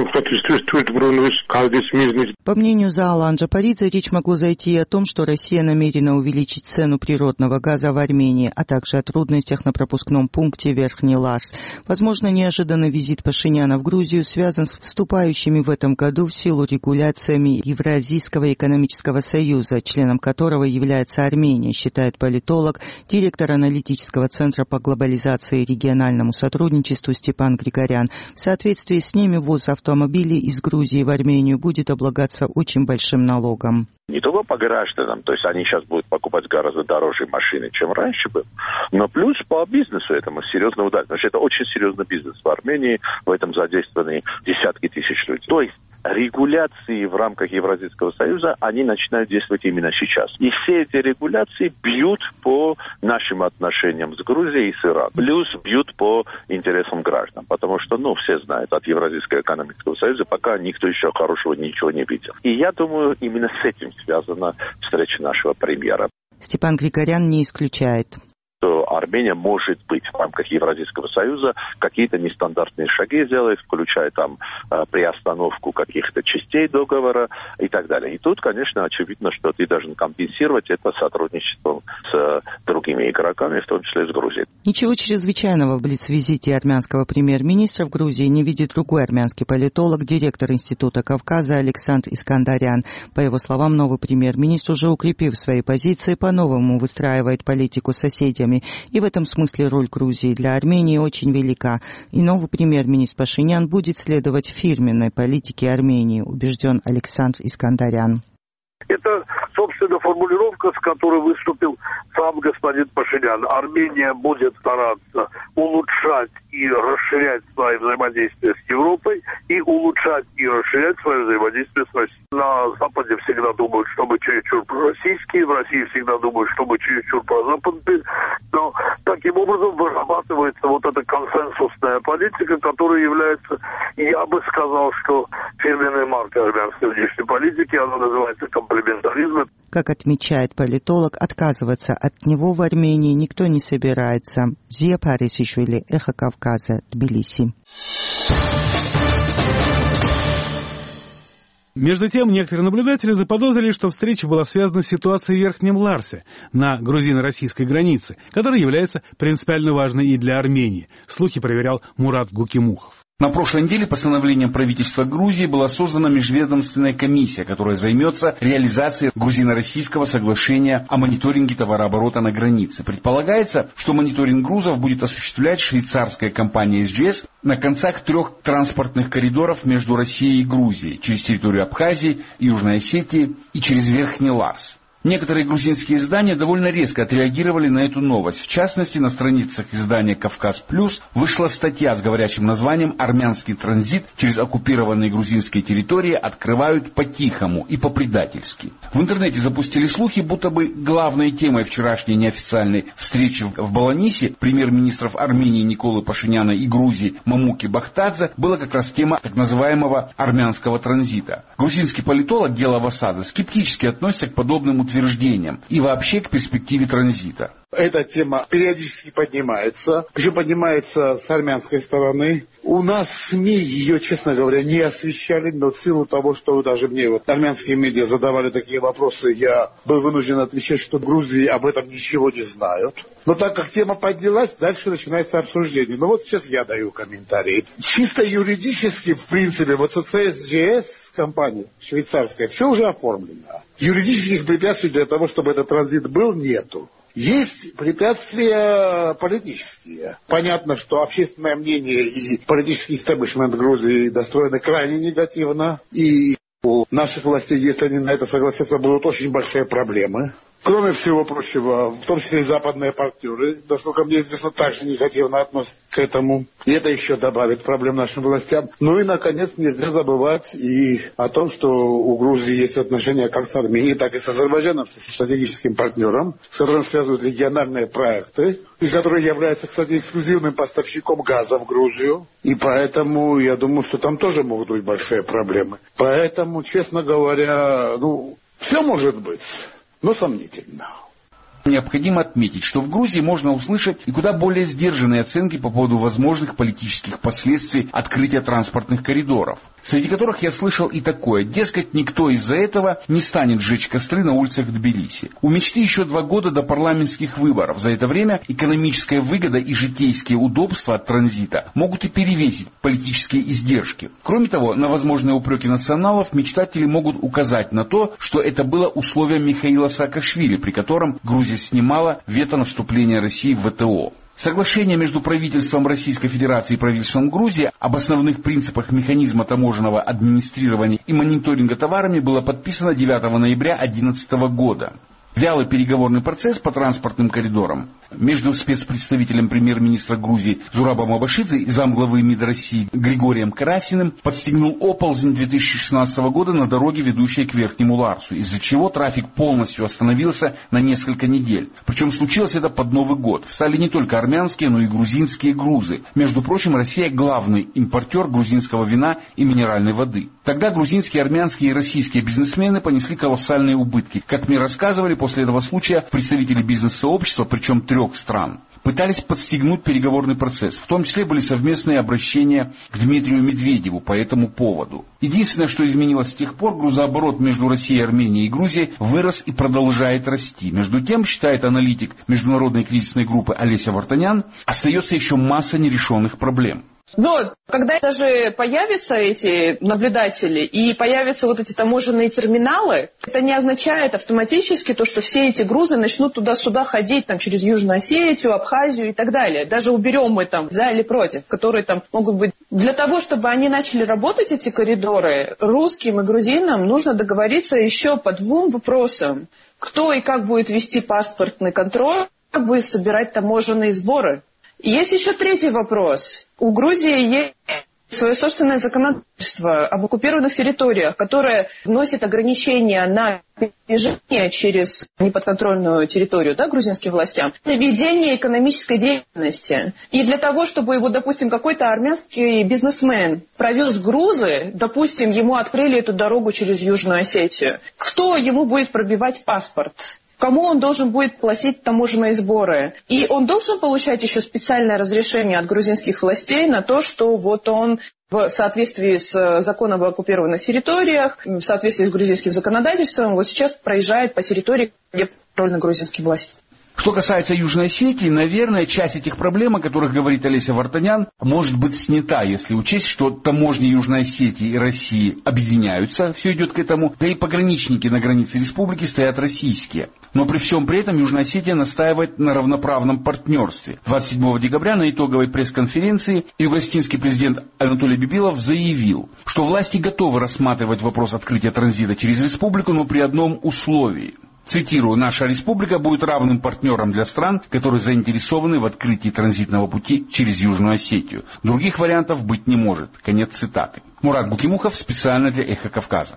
По мнению Заалан Джапаридзе, речь могло зайти и о том, что Россия намерена увеличить цену природного газа в Армении, а также о трудностях на пропускном пункте Верхний Ларс. Возможно, неожиданный визит Пашиняна в Грузию связан с вступающими в этом году в силу регуляциями Евразийского экономического союза, членом которого является Армения, считает политолог, директор аналитического центра по глобализации и региональному сотрудничеству Степан Григорян. В соответствии с ними ввоз автомобилей из Грузии в Армению будет облагаться очень большим налогом. Не только по гражданам, то есть они сейчас будут покупать гораздо дороже машины, чем раньше было, но плюс по бизнесу этому серьезно ударить. Потому что это очень серьезный бизнес в Армении, в этом задействованы десятки тысяч людей. То есть регуляции в рамках Евразийского союза, они начинают действовать именно сейчас. И все эти регуляции бьют по нашим отношениям с Грузией и с Ираном. Плюс бьют по интересам граждан. Потому что, все знают, от Евразийского экономического союза пока никто еще хорошего ничего не видел. И я думаю, именно с этим связана встреча нашего премьера. Степан Григорян не исключает, что Армения может быть в рамках Евразийского союза какие-то нестандартные шаги делает, включая там приостановку каких-то частей договора и так далее. И тут, конечно, очевидно, что ты должен компенсировать это сотрудничеством с другими игроками, в том числе с Грузией. Ничего чрезвычайного в блиц-визите армянского премьер-министра в Грузии не видит другой армянский политолог, директор Института Кавказа Александр Искандарян. По его словам, новый премьер-министр, уже укрепив свои позиции, по-новому выстраивает политику с соседями. И в этом смысле роль Грузии для Армении очень велика. И новый премьер-министр Пашинян будет следовать фирменной политике Армении, убежден Александр Искандарян. Это, собственно, формулировка, с которой выступил сам господин Пашинян. Армения будет стараться улучшать и расширять свои взаимодействия с Европой и улучшать и расширять свое взаимодействие с Россией. На Западе всегда думают, что мы чересчур пророссийские, в России всегда думают, что мы чересчур прозападные. Но таким образом вырабатывается вот эта консенсусная политика, которая является, я бы сказал, что фирменной маркой армянской внешней политики. Она называется комплементаризм. Как отмечает политолог, отказываться от него в Армении никто не собирается. Зия Парисишвили, Эхо Кавказа, Тбилиси. Между тем, некоторые наблюдатели заподозрили, что встреча была связана с ситуацией в Верхнем Ларсе, на грузино-российской границе, которая является принципиально важной и для Армении. Слухи проверял Мурат Гукимухов. На прошлой неделе постановлением правительства Грузии была создана межведомственная комиссия, которая займется реализацией грузино-российского соглашения о мониторинге товарооборота на границе. Предполагается, что мониторинг грузов будет осуществлять швейцарская компания SGS на концах 3 транспортных коридоров между Россией и Грузией, через территорию Абхазии, Южной Осетии и через Верхний Ларс. Некоторые грузинские издания довольно резко отреагировали на эту новость. В частности, на страницах издания «Кавказ Плюс» вышла статья с говорящим названием «Армянский транзит через оккупированные грузинские территории открывают по-тихому и по-предательски». В интернете запустили слухи, будто бы главной темой вчерашней неофициальной встречи в Баланисе премьер-министров Армении Николы Пашиняна и Грузии Мамуки Бахтадзе была как раз тема так называемого армянского транзита. Грузинский политолог Гела Васадзе скептически относится к подобным утверждениям, утверждениям и вообще к перспективе транзита. Эта тема периодически поднимается, причем поднимается с армянской стороны. У нас СМИ ее, честно говоря, не освещали, но в силу того, что даже мне армянские медиа задавали такие вопросы, я был вынужден отвечать, что в Грузии об этом ничего не знают. Но так как тема поднялась, дальше начинается обсуждение. Ну вот сейчас я даю комментарии. Чисто юридически, в принципе, вот CCSGS компания швейцарская, все уже оформлено. Юридических препятствий для того, чтобы этот транзит был, нету. Есть препятствия политические. Понятно, что общественное мнение и политический истеблишмент Грузии настроены крайне негативно. И у наших властей, если они на это согласятся, будут очень большие проблемы. Кроме всего прочего, в том числе и западные партнеры, насколько мне известно, также негативно относятся к этому. И это еще добавит проблем нашим властям. Ну и, наконец, нельзя забывать и о том, что у Грузии есть отношения как с Арменией, так и с Азербайджаном, с стратегическим партнером, с которым связывают региональные проекты, и который является, кстати, эксклюзивным поставщиком газа в Грузию. И поэтому я думаю, что там тоже могут быть большие проблемы. Поэтому, честно говоря, все может быть. Но сомнительно. Необходимо отметить, что в Грузии можно услышать и куда более сдержанные оценки по поводу возможных политических последствий открытия транспортных коридоров, среди которых я слышал и такое: дескать, никто из-за этого не станет сжечь костры на улицах Тбилиси. У мечты еще 2 года до парламентских выборов. За это время экономическая выгода и житейские удобства от транзита могут и перевесить политические издержки. Кроме того, на возможные упреки националов мечтатели могут указать на то, что это было условием Михаила Саакашвили, при котором Грузия снимала вето на вступление России в ВТО. Соглашение между правительством Российской Федерации и правительством Грузии об основных принципах механизма таможенного администрирования и мониторинга товарами было подписано 9 ноября 2011 года. Вялый переговорный процесс по транспортным коридорам между спецпредставителем премьер-министра Грузии Зурабом Абашидзе и замглавы МИД России Григорием Карасиным подстегнул оползень 2016 года на дороге, ведущей к Верхнему Ларсу, из-за чего трафик полностью остановился на несколько недель. Причем случилось это под Новый год. Встали не только армянские, но и грузинские грузы. Между прочим, Россия главный импортер грузинского вина и минеральной воды. Тогда грузинские, армянские и российские бизнесмены понесли колоссальные убытки. Как мне рассказывали, после этого случая представители бизнес-сообщества, причем 3 стран, пытались подстегнуть переговорный процесс. В том числе были совместные обращения к Дмитрию Медведеву по этому поводу. Единственное, что изменилось с тех пор, грузооборот между Россией, Арменией и Грузией вырос и продолжает расти. Между тем, считает аналитик международной кризисной группы Олеся Вартанян, остается еще масса нерешенных проблем. Но когда даже появятся эти наблюдатели и появятся вот эти таможенные терминалы, это не означает автоматически то, что все эти грузы начнут туда-сюда ходить там, через Южную Осетию, Абхазию и так далее. Даже уберем мы там за или против, которые там могут быть. Для того, чтобы они начали работать, эти коридоры, русским и грузинам нужно договориться еще по 2 вопросам. Кто и как будет вести паспортный контроль, как будет собирать таможенные сборы. И есть еще 3 вопрос. У Грузии есть свое собственное законодательство об оккупированных территориях, которое вносит ограничения на передвижение через неподконтрольную территорию, грузинским властям, на ведение экономической деятельности. И для того, чтобы его, допустим, какой-то армянский бизнесмен провез грузы, допустим, ему открыли эту дорогу через Южную Осетию, кто ему будет пробивать паспорт? Кому он должен будет платить таможенные сборы? И он должен получать еще специальное разрешение от грузинских властей на то, что вот он в соответствии с законом об оккупированных территориях, в соответствии с грузинским законодательством, вот сейчас проезжает по территории, где контроль на грузинские власти. Что касается Южной Осетии, наверное, часть этих проблем, о которых говорит Олеся Вартанян, может быть снята, если учесть, что таможни Южной Осетии и России объединяются, все идет к этому, да и пограничники на границе республики стоят российские. Но при всем при этом Южная Осетия настаивает на равноправном партнерстве. 27 декабря на итоговой пресс-конференции югославский президент Анатолий Бибилов заявил, что власти готовы рассматривать вопрос открытия транзита через республику, но при одном условии. Цитирую: «Наша республика будет равным партнером для стран, которые заинтересованы в открытии транзитного пути через Южную Осетию. Других вариантов быть не может». Конец цитаты. Мурат Букимухов специально для «Эхо Кавказа».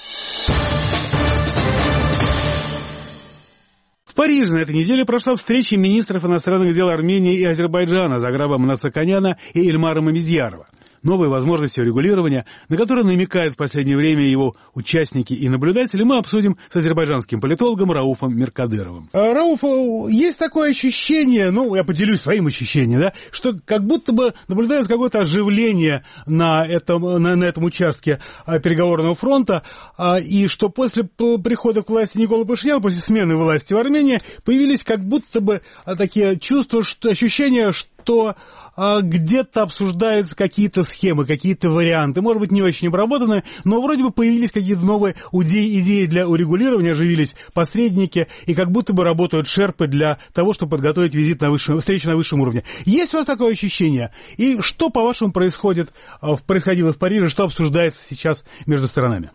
В Париже на этой неделе прошла встреча министров иностранных дел Армении и Азербайджана Заграба Мнацаканяна и Эльмара Мамедьярова. новые возможности урегулирования, на которые намекают в последнее время его участники и наблюдатели, мы обсудим с азербайджанским политологом Рауфом Меркадыровым. Рауф, есть такое ощущение, я поделюсь своим ощущением, да, что как будто бы наблюдается какое-то оживление на этом участке переговорного фронта, и что после прихода к власти Никола Пашиняна, после смены власти в Армении, появились как будто бы такие чувства, ощущения, что где-то обсуждаются какие-то схемы, какие-то варианты, может быть, не очень обработанные, но вроде бы появились какие-то новые идеи для урегулирования, оживились посредники, и как будто бы работают шерпы для того, чтобы подготовить встречу на высшем уровне. Есть у вас такое ощущение? И что, по-вашему, происходило в Париже, что обсуждается сейчас между сторонами?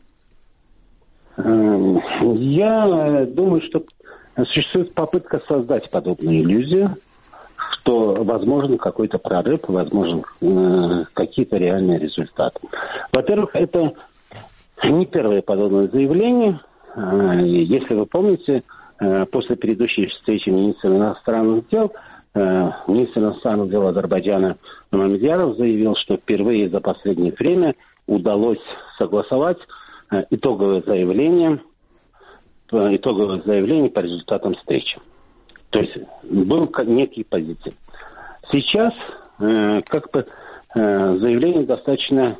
Я думаю, что существует попытка создать подобную иллюзию, что возможен какой-то прорыв, возможен какие-то реальные результаты. Во-первых, это не первое подобное заявление. Если вы помните, после предыдущей встречи министра иностранных дел Азербайджана Мамедьяров заявил, что впервые за последнее время удалось согласовать итоговое заявление по результатам встречи. То есть был некий позитив. Сейчас заявление достаточно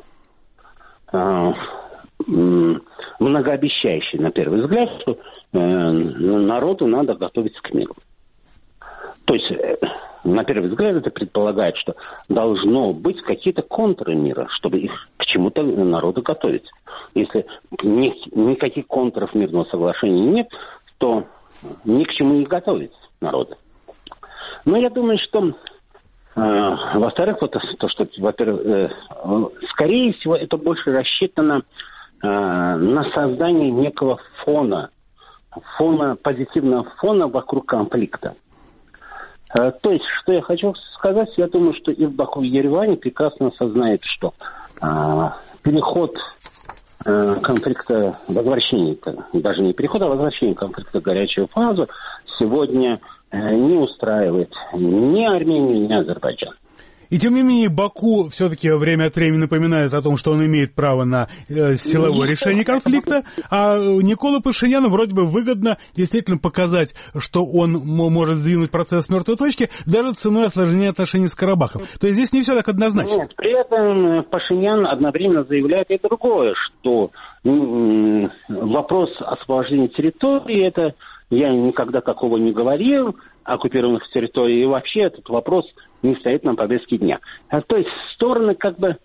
многообещающее на первый взгляд, что народу надо готовиться к миру. То есть, на первый взгляд, это предполагает, что должно быть какие-то контуры мира, чтобы их к чему-то народу готовить. Если никаких контуров мирного соглашения нет, то ни к чему не готовить народа. Но я думаю, что, во-вторых, скорее всего, это больше рассчитано на создание некого позитивного фона вокруг конфликта. То есть, что я хочу сказать, я думаю, что и в Баку, и в Ереване прекрасно осознают, что переход конфликта, возвращение конфликта в горячую фазу сегодня не устраивает ни Армению, ни Азербайджан. И тем не менее Баку все-таки время от времени напоминает о том, что он имеет право на силовое решение конфликта, а Николу Пашиняну вроде бы выгодно действительно показать, что он может сдвинуть процесс с мертвой точки, даже ценой осложнения отношений с Карабахом. То есть здесь не все так однозначно. Нет, при этом Пашинян одновременно заявляет и другое, что вопрос освобождения территории, это я никогда такого не говорил, оккупированных территорий, и вообще этот вопрос не стоит на повестке дня. То есть стороны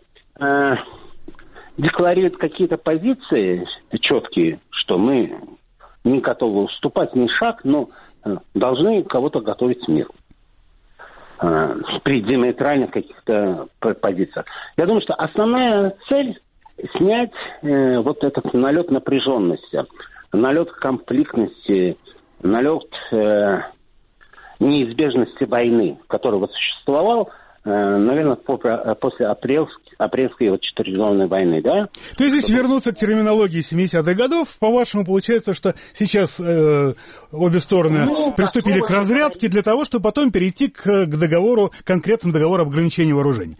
декларируют какие-то позиции четкие, что мы не готовы уступать ни шаг, но должны кого-то готовить к миру при диаметральных каких-то позициях. Я думаю, что основная цель снять вот этот налет напряженности, налет конфликтности, налет неизбежности войны, который вот существовал, наверное, после апрельской вот четырехдневной войны, да? То есть, если вернуться к терминологии 70-х годов, по-вашему, получается, что сейчас обе стороны приступили к разрядке для того, чтобы потом перейти к договору, конкретному договору об ограничении вооружений.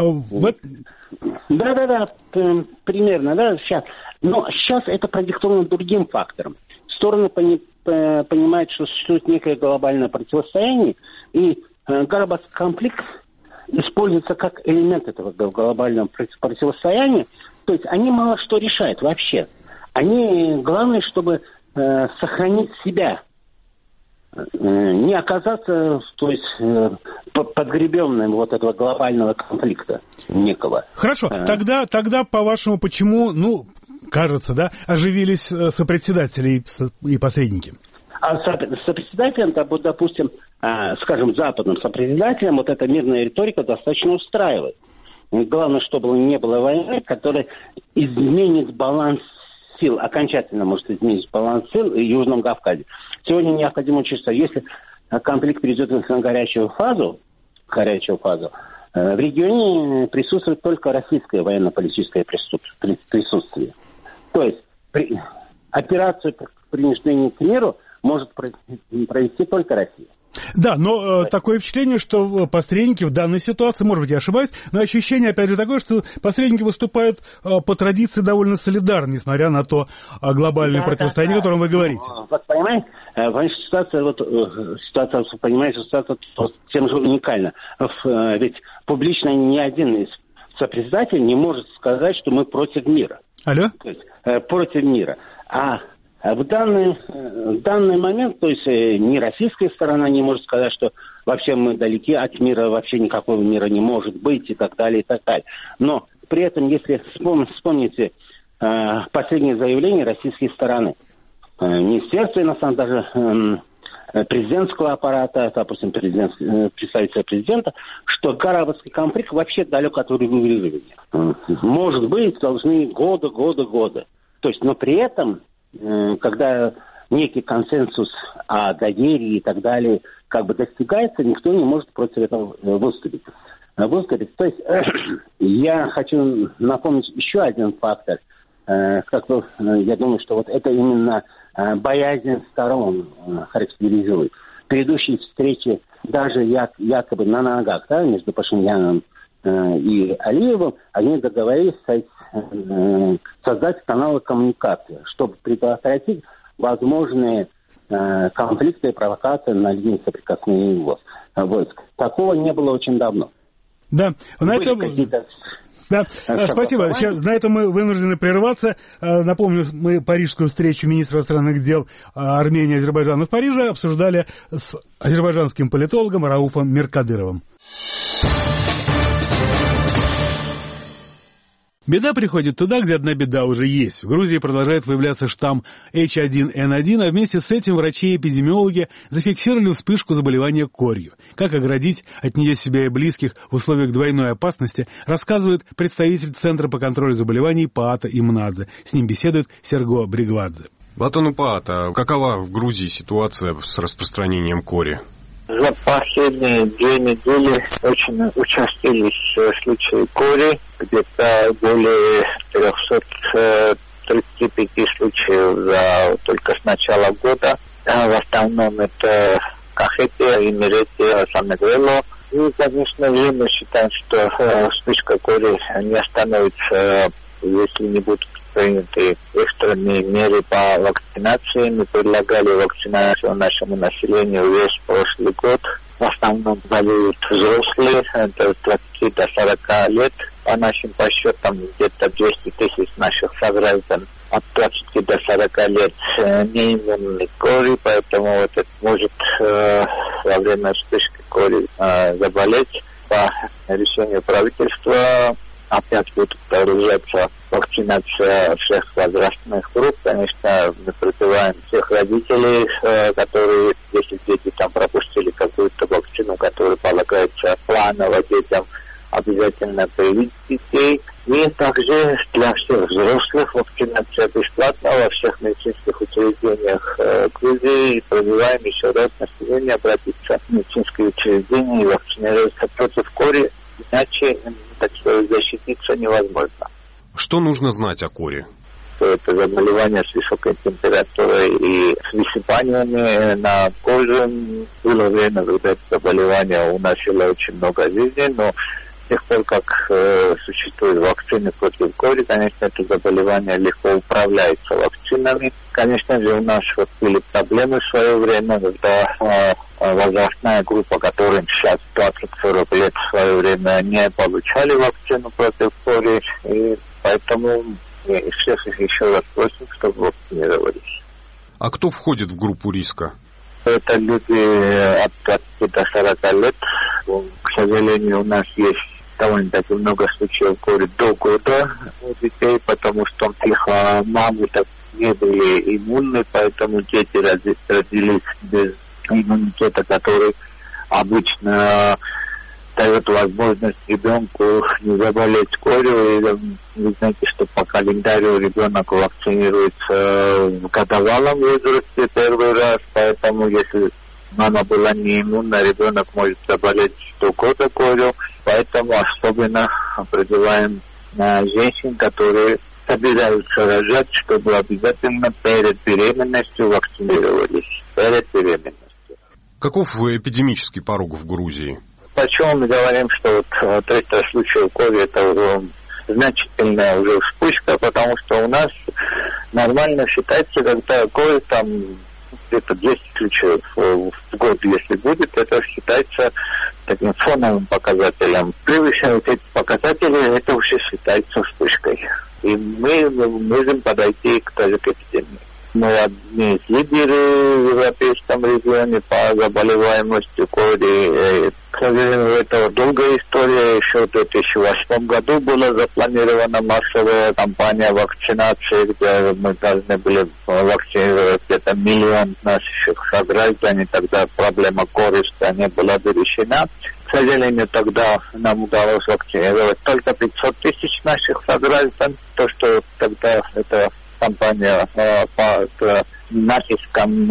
Да, примерно, да, сейчас. Но сейчас это продиктовано другим фактором. Стороны понимают, что существует некое глобальное противостояние, и Карабахский конфликт используется как элемент этого глобального противостояния. То есть они мало что решают вообще. Главное, чтобы сохранить себя, не оказаться, то есть, подгребенным вот этого глобального конфликта некого. Хорошо, тогда по-вашему, почему, кажется, да, оживились сопредседатели и посредники? А сопредседателям, допустим, скажем, западным сопредседателям, вот эта мирная риторика достаточно устраивает. Главное, чтобы не было войны, которая изменит баланс сил, окончательно может изменить баланс сил в Южном Кавказе. Сегодня необходимо учиться, если конфликт перейдет на горячую фазу, в регионе присутствует только российское военно-политическое присутствие. То есть операцию по принуждению к миру может провести только Россия. Да, но такое впечатление, что посредники в данной ситуации, может быть, я ошибаюсь, но ощущение, опять же, такое, что посредники выступают по традиции довольно солидарно, несмотря на то глобальное противостояние, о котором вы говорите. Вот понимаете, ситуация, ситуация тем же уникальна. Ведь публично ни один из сопредседателей не может сказать, что мы против мира. Алло? То есть, против мира. А в данный момент, то есть ни российская сторона не может сказать, что вообще мы далеки от мира, вообще никакого мира не может быть и так далее, и так далее. Но при этом, если вспомните последнее заявление российской стороны, Министерства иностранных, даже президентского аппарата, допустим, представителя президента, что Карабахский конфликт вообще далек от урегулирования. Может быть, должны годы. То есть, но при этом, когда некий консенсус о доверии и так далее как бы достигается, никто не может против этого выступить. То есть, я хочу напомнить еще один фактор. Я думаю, что вот это именно боязнь сторон характеризует. Предыдущие встречи, даже якобы на ногах, да, между Пашиняном и Алиевым, они договорились создать каналы коммуникации, чтобы предотвратить возможные конфликты и провокации на линии соприкосновения войск. Такого не было очень давно. Да, на этом... Да, спасибо. Сейчас, на этом мы вынуждены прерваться. Напомню, мы парижскую встречу министра иностранных дел Армении и Азербайджана в Париже обсуждали с азербайджанским политологом Рауфом Меркадыровым. Беда приходит туда, где одна беда уже есть. В Грузии продолжает выявляться штамм H1N1, а вместе с этим врачи и эпидемиологи зафиксировали вспышку заболевания корью. Как оградить от нее себя и близких в условиях двойной опасности, рассказывает представитель Центра по контролю заболеваний Паата Имнадзе. С ним беседует Серго Бригвадзе. Батону Паата, какова в Грузии ситуация с распространением кори? За последние 2 недели очень участились случаи кори, где-то более 335 случаев только с начала года. В основном это Кахетия, Имеретия, Самегвело. И, конечно же, мы считаем, что вспышка кори не остановится, если не будут приняты экстренные меры по вакцинации. Мы предлагали вакцинацию нашему населению весь прошлый год. В основном болеют взрослые, это от 20 до 40 лет. По нашим подсчетам, где-то 200 тысяч наших сограждан от 20 до 40 лет неиммунны к кори, поэтому это может во время вспышки кори заболеть. По решению правительства опять будет продолжаться вакцинация всех возрастных групп. Конечно, мы призываем всех родителей, которые, если дети там пропустили какую-то вакцину, которая полагается планово детям, обязательно привить детей. И также для всех взрослых вакцинация бесплатна во всех медицинских учреждениях Грузии. И призываем еще раз население обратиться в медицинские учреждения и вакцинироваться против кори, иначе, так сказать, защититься невозможно. Что нужно знать о коре? Это заболевание с высокой температурой и с высыпаниями на коже. Было время, когда это заболевание уносило очень много жизней, но с тех пор, как существуют вакцины против кори, конечно, это заболевание легко управляется вакцинами. Конечно же, у нас были проблемы в свое время, когда возрастная группа, которым сейчас 20-40 лет, в свое время не получали вакцину против кори, и поэтому всех еще раз просим, чтобы вакцинировались. А кто входит в группу риска? Это люди от 20 до 40 лет. К сожалению, у нас есть довольно-таки много случаев кори до года у детей, потому что их мамы так не были иммунны, поэтому дети родились без иммунитета, который обычно дает возможность ребенку не заболеть корью. И вы знаете, что по календарю ребенок вакцинируется в годовалом возрасте первый раз, поэтому если мама была не иммунна, ребенок может заболеть до года корью, поэтому особенно призываем женщин, которые собираются рожать, чтобы обязательно перед беременностью вакцинировались. Перед беременностью. Каков эпидемический порог в Грузии? Почему мы говорим, что вот 300 случаев COVID это значительная уже вспышка, потому что у нас нормально считается, когда COVID там где-то 200 случаев в год, если будет, это считается таким фоновым показателем. Превышая эти показатели, это уже считается вспышкой. И мы можем подойти к той же эпидемии. Мы одни из лидеров в европейском регионе по заболеваемости COVID. К сожалению, это долгая история. Еще в 2008 году была запланирована массовая кампания вакцинации, где мы должны были вакцинировать где-то 1 миллион наших сограждан. Тогда проблема COVID не была решена. К сожалению, тогда нам удалось вакцинировать только 500 тысяч наших сограждан. То, что тогда это кампания по натискам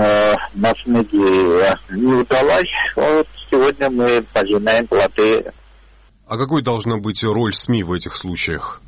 масс-медиа не удалась. Вот сегодня мы пожинаем плоды. А какой должна быть роль СМИ в этих случаях?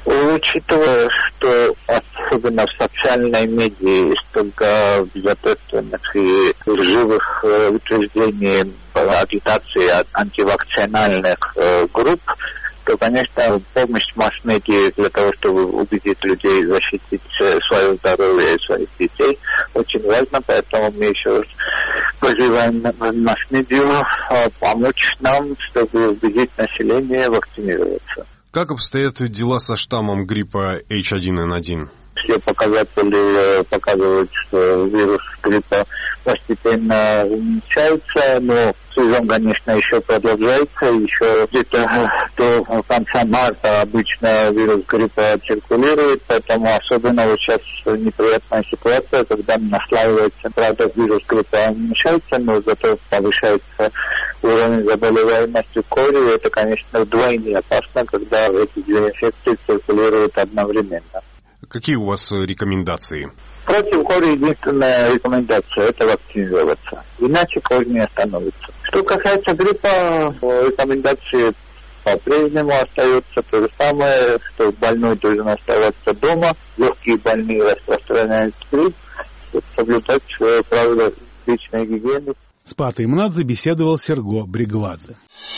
Учитывая, что особенно в социальной медиа столько безответственных и лживых утверждений агитации антивакцинальных групп, то, конечно, помощь масс-медиа для того, чтобы убедить людей защитить свое здоровье и своих детей, очень важно. Поэтому мы еще раз призываем масс-медиа помочь нам, чтобы убедить население вакцинироваться. Как обстоят дела со штаммом гриппа H1N1? Все показатели показывают, что вирус гриппа постепенно уменьшается, но сезон, конечно, еще продолжается. Еще где-то до конца марта обычно вирус гриппа циркулирует, поэтому особенно вот сейчас неприятная ситуация, когда наслаивается, правда, вирус гриппа уменьшается, но зато повышается уровень заболеваемости кори. Это, конечно, вдвойне опасно, когда эти две инфекции циркулируют одновременно. Какие у вас рекомендации? Против кори единственная рекомендация – это вакцинироваться. Иначе кори не остановится. Что касается гриппа, рекомендации по-прежнему остаются то же самое, что больной должен оставаться дома, легкие больные распространяют грипп, соблюдать правила личной гигиены. С Патой Мнадзе беседовал Серго Бригвадзе.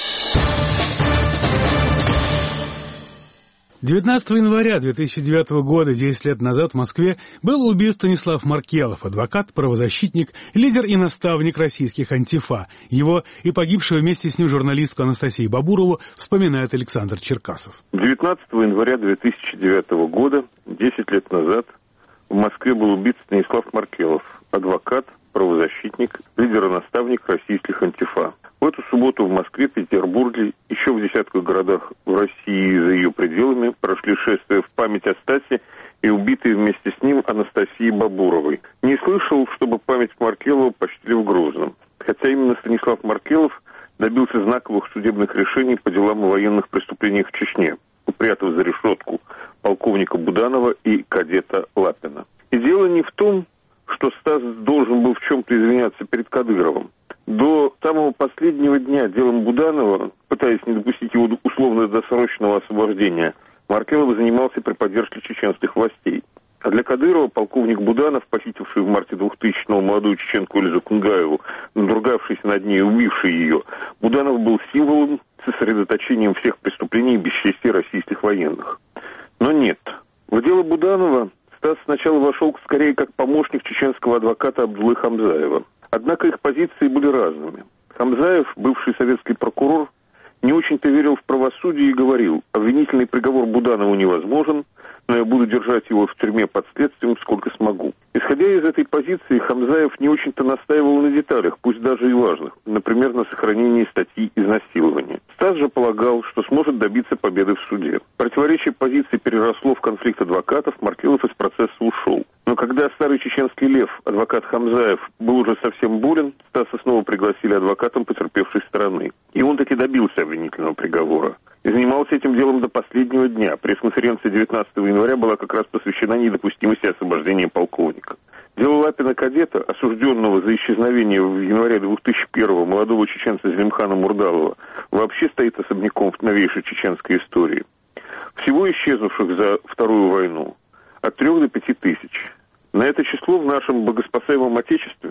19 января 2009 года, 10 лет назад в Москве, был убит Станислав Маркелов, адвокат, правозащитник, лидер и наставник российских антифа. Его и погибшую вместе с ним журналистку Анастасию Бабурову вспоминает Александр Черкасов. 19 января 2009 года, 10 лет назад, в Москве был убит Станислав Маркелов, адвокат, правозащитник, лидер и наставник российских антифа. В эту субботу в Москве, Петербурге, еще в десятках городах в России и за ее пределами прошли шествия в память о Стасе и убитой вместе с ним Анастасии Бабуровой. Не слышал, чтобы память Маркелова почтили в Грозном. Хотя именно Станислав Маркелов добился знаковых судебных решений по делам о военных преступлениях в Чечне, упрятав за решетку полковника Буданова и кадета Лапина. И дело не в том, что Стас должен был в чем-то извиняться перед Кадыровым. До самого последнего дня делом Буданова, пытаясь не допустить его условно-досрочного освобождения, Маркелов занимался при поддержке чеченских властей. А для Кадырова полковник Буданов, похитивший в марте 2000-го молодую чеченку Эльзу Кунгаеву, надругавшийся над ней и убивший ее, Буданов был символом, сосредоточением всех преступлений и бесчестия российских военных. Но нет. В дело Буданова Стас сначала вошел скорее как помощник чеченского адвоката Абдуллы Хамзаева. Однако их позиции были разными. Хамзаев, бывший советский прокурор, не очень-то верил в правосудие и говорил: обвинительный приговор Буданову невозможен, но я буду держать его в тюрьме под следствием сколько смогу. Исходя из этой позиции, Хамзаев не очень-то настаивал на деталях, пусть даже и важных, например, на сохранении статьи изнасилования. Стас же полагал, что сможет добиться победы в суде. Противоречие позиций переросло в конфликт адвокатов, Маркелов из процесса ушел. Но когда старый чеченский лев, адвокат Хамзаев, был уже совсем болен, Стаса снова пригласили адвокатом потерпевшей стороны. И он таки добился обвинительного приговора. И занимался этим делом до последнего дня. Пресс-конференция 19 января была как раз посвящена недопустимости освобождения полковника. Дело Лапина-кадета, осужденного за исчезновение в январе 2001-го молодого чеченца Зелимхана Мурдалова, вообще стоит особняком в новейшей чеченской истории. Всего исчезнувших за Вторую войну от 3 до 5 тысяч. На это число в нашем богоспасаемом Отечестве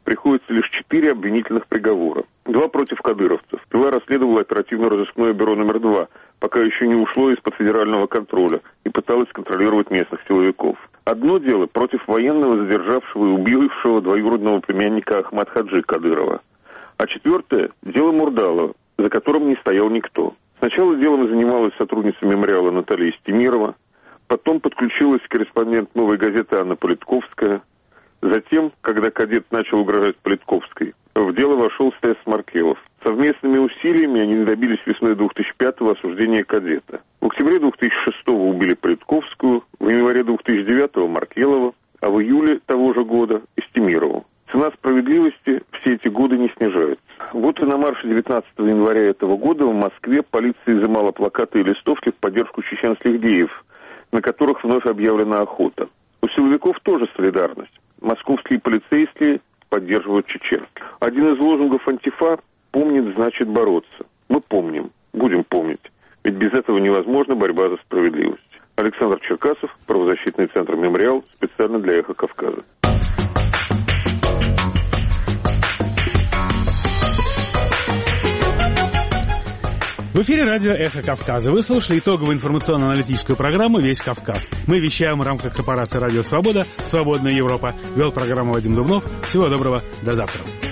приходится лишь 4 обвинительных приговора. 2 против кадыровцев. Дела расследовало оперативно-розыскное бюро номер 2, пока еще не ушло из-под федерального контроля и пыталось контролировать местных силовиков. Одно дело против военного, задержавшего и убившего двоюродного племянника Ахмад Хаджи Кадырова. А 4 – дело Мурдалова, за которым не стоял никто. Сначала делом занималась сотрудница мемориала Наталья Стемирова, потом подключилась корреспондент «Новой газеты» Анна Политковская. Затем, когда кадет начал угрожать Политковской, в дело вошел Стас Маркелов. Совместными усилиями они добились весной 2005-го осуждения кадета. В октябре 2006-го убили Политковскую, в январе 2009-го Маркелова, а в июле того же года Стемирову. Цена справедливости все эти годы не снижается. Вот и на марше 19 января этого года в Москве полиция изымала плакаты и листовки в поддержку чеченских геев, на которых вновь объявлена охота. У силовиков тоже солидарность. Московские полицейские поддерживают чеченцев. Один из лозунгов Антифа «Помнить значит бороться». Мы помним, будем помнить. Ведь без этого невозможна борьба за справедливость. Александр Черкасов, правозащитный центр «Мемориал», специально для «Эхо Кавказа». В эфире радио «Эхо Кавказа». Вы слушали итоговую информационно-аналитическую программу «Весь Кавказ». Мы вещаем в рамках корпорации «Радио Свобода», «Свободная Европа». Вел программу Вадим Дубнов. Всего доброго. До завтра.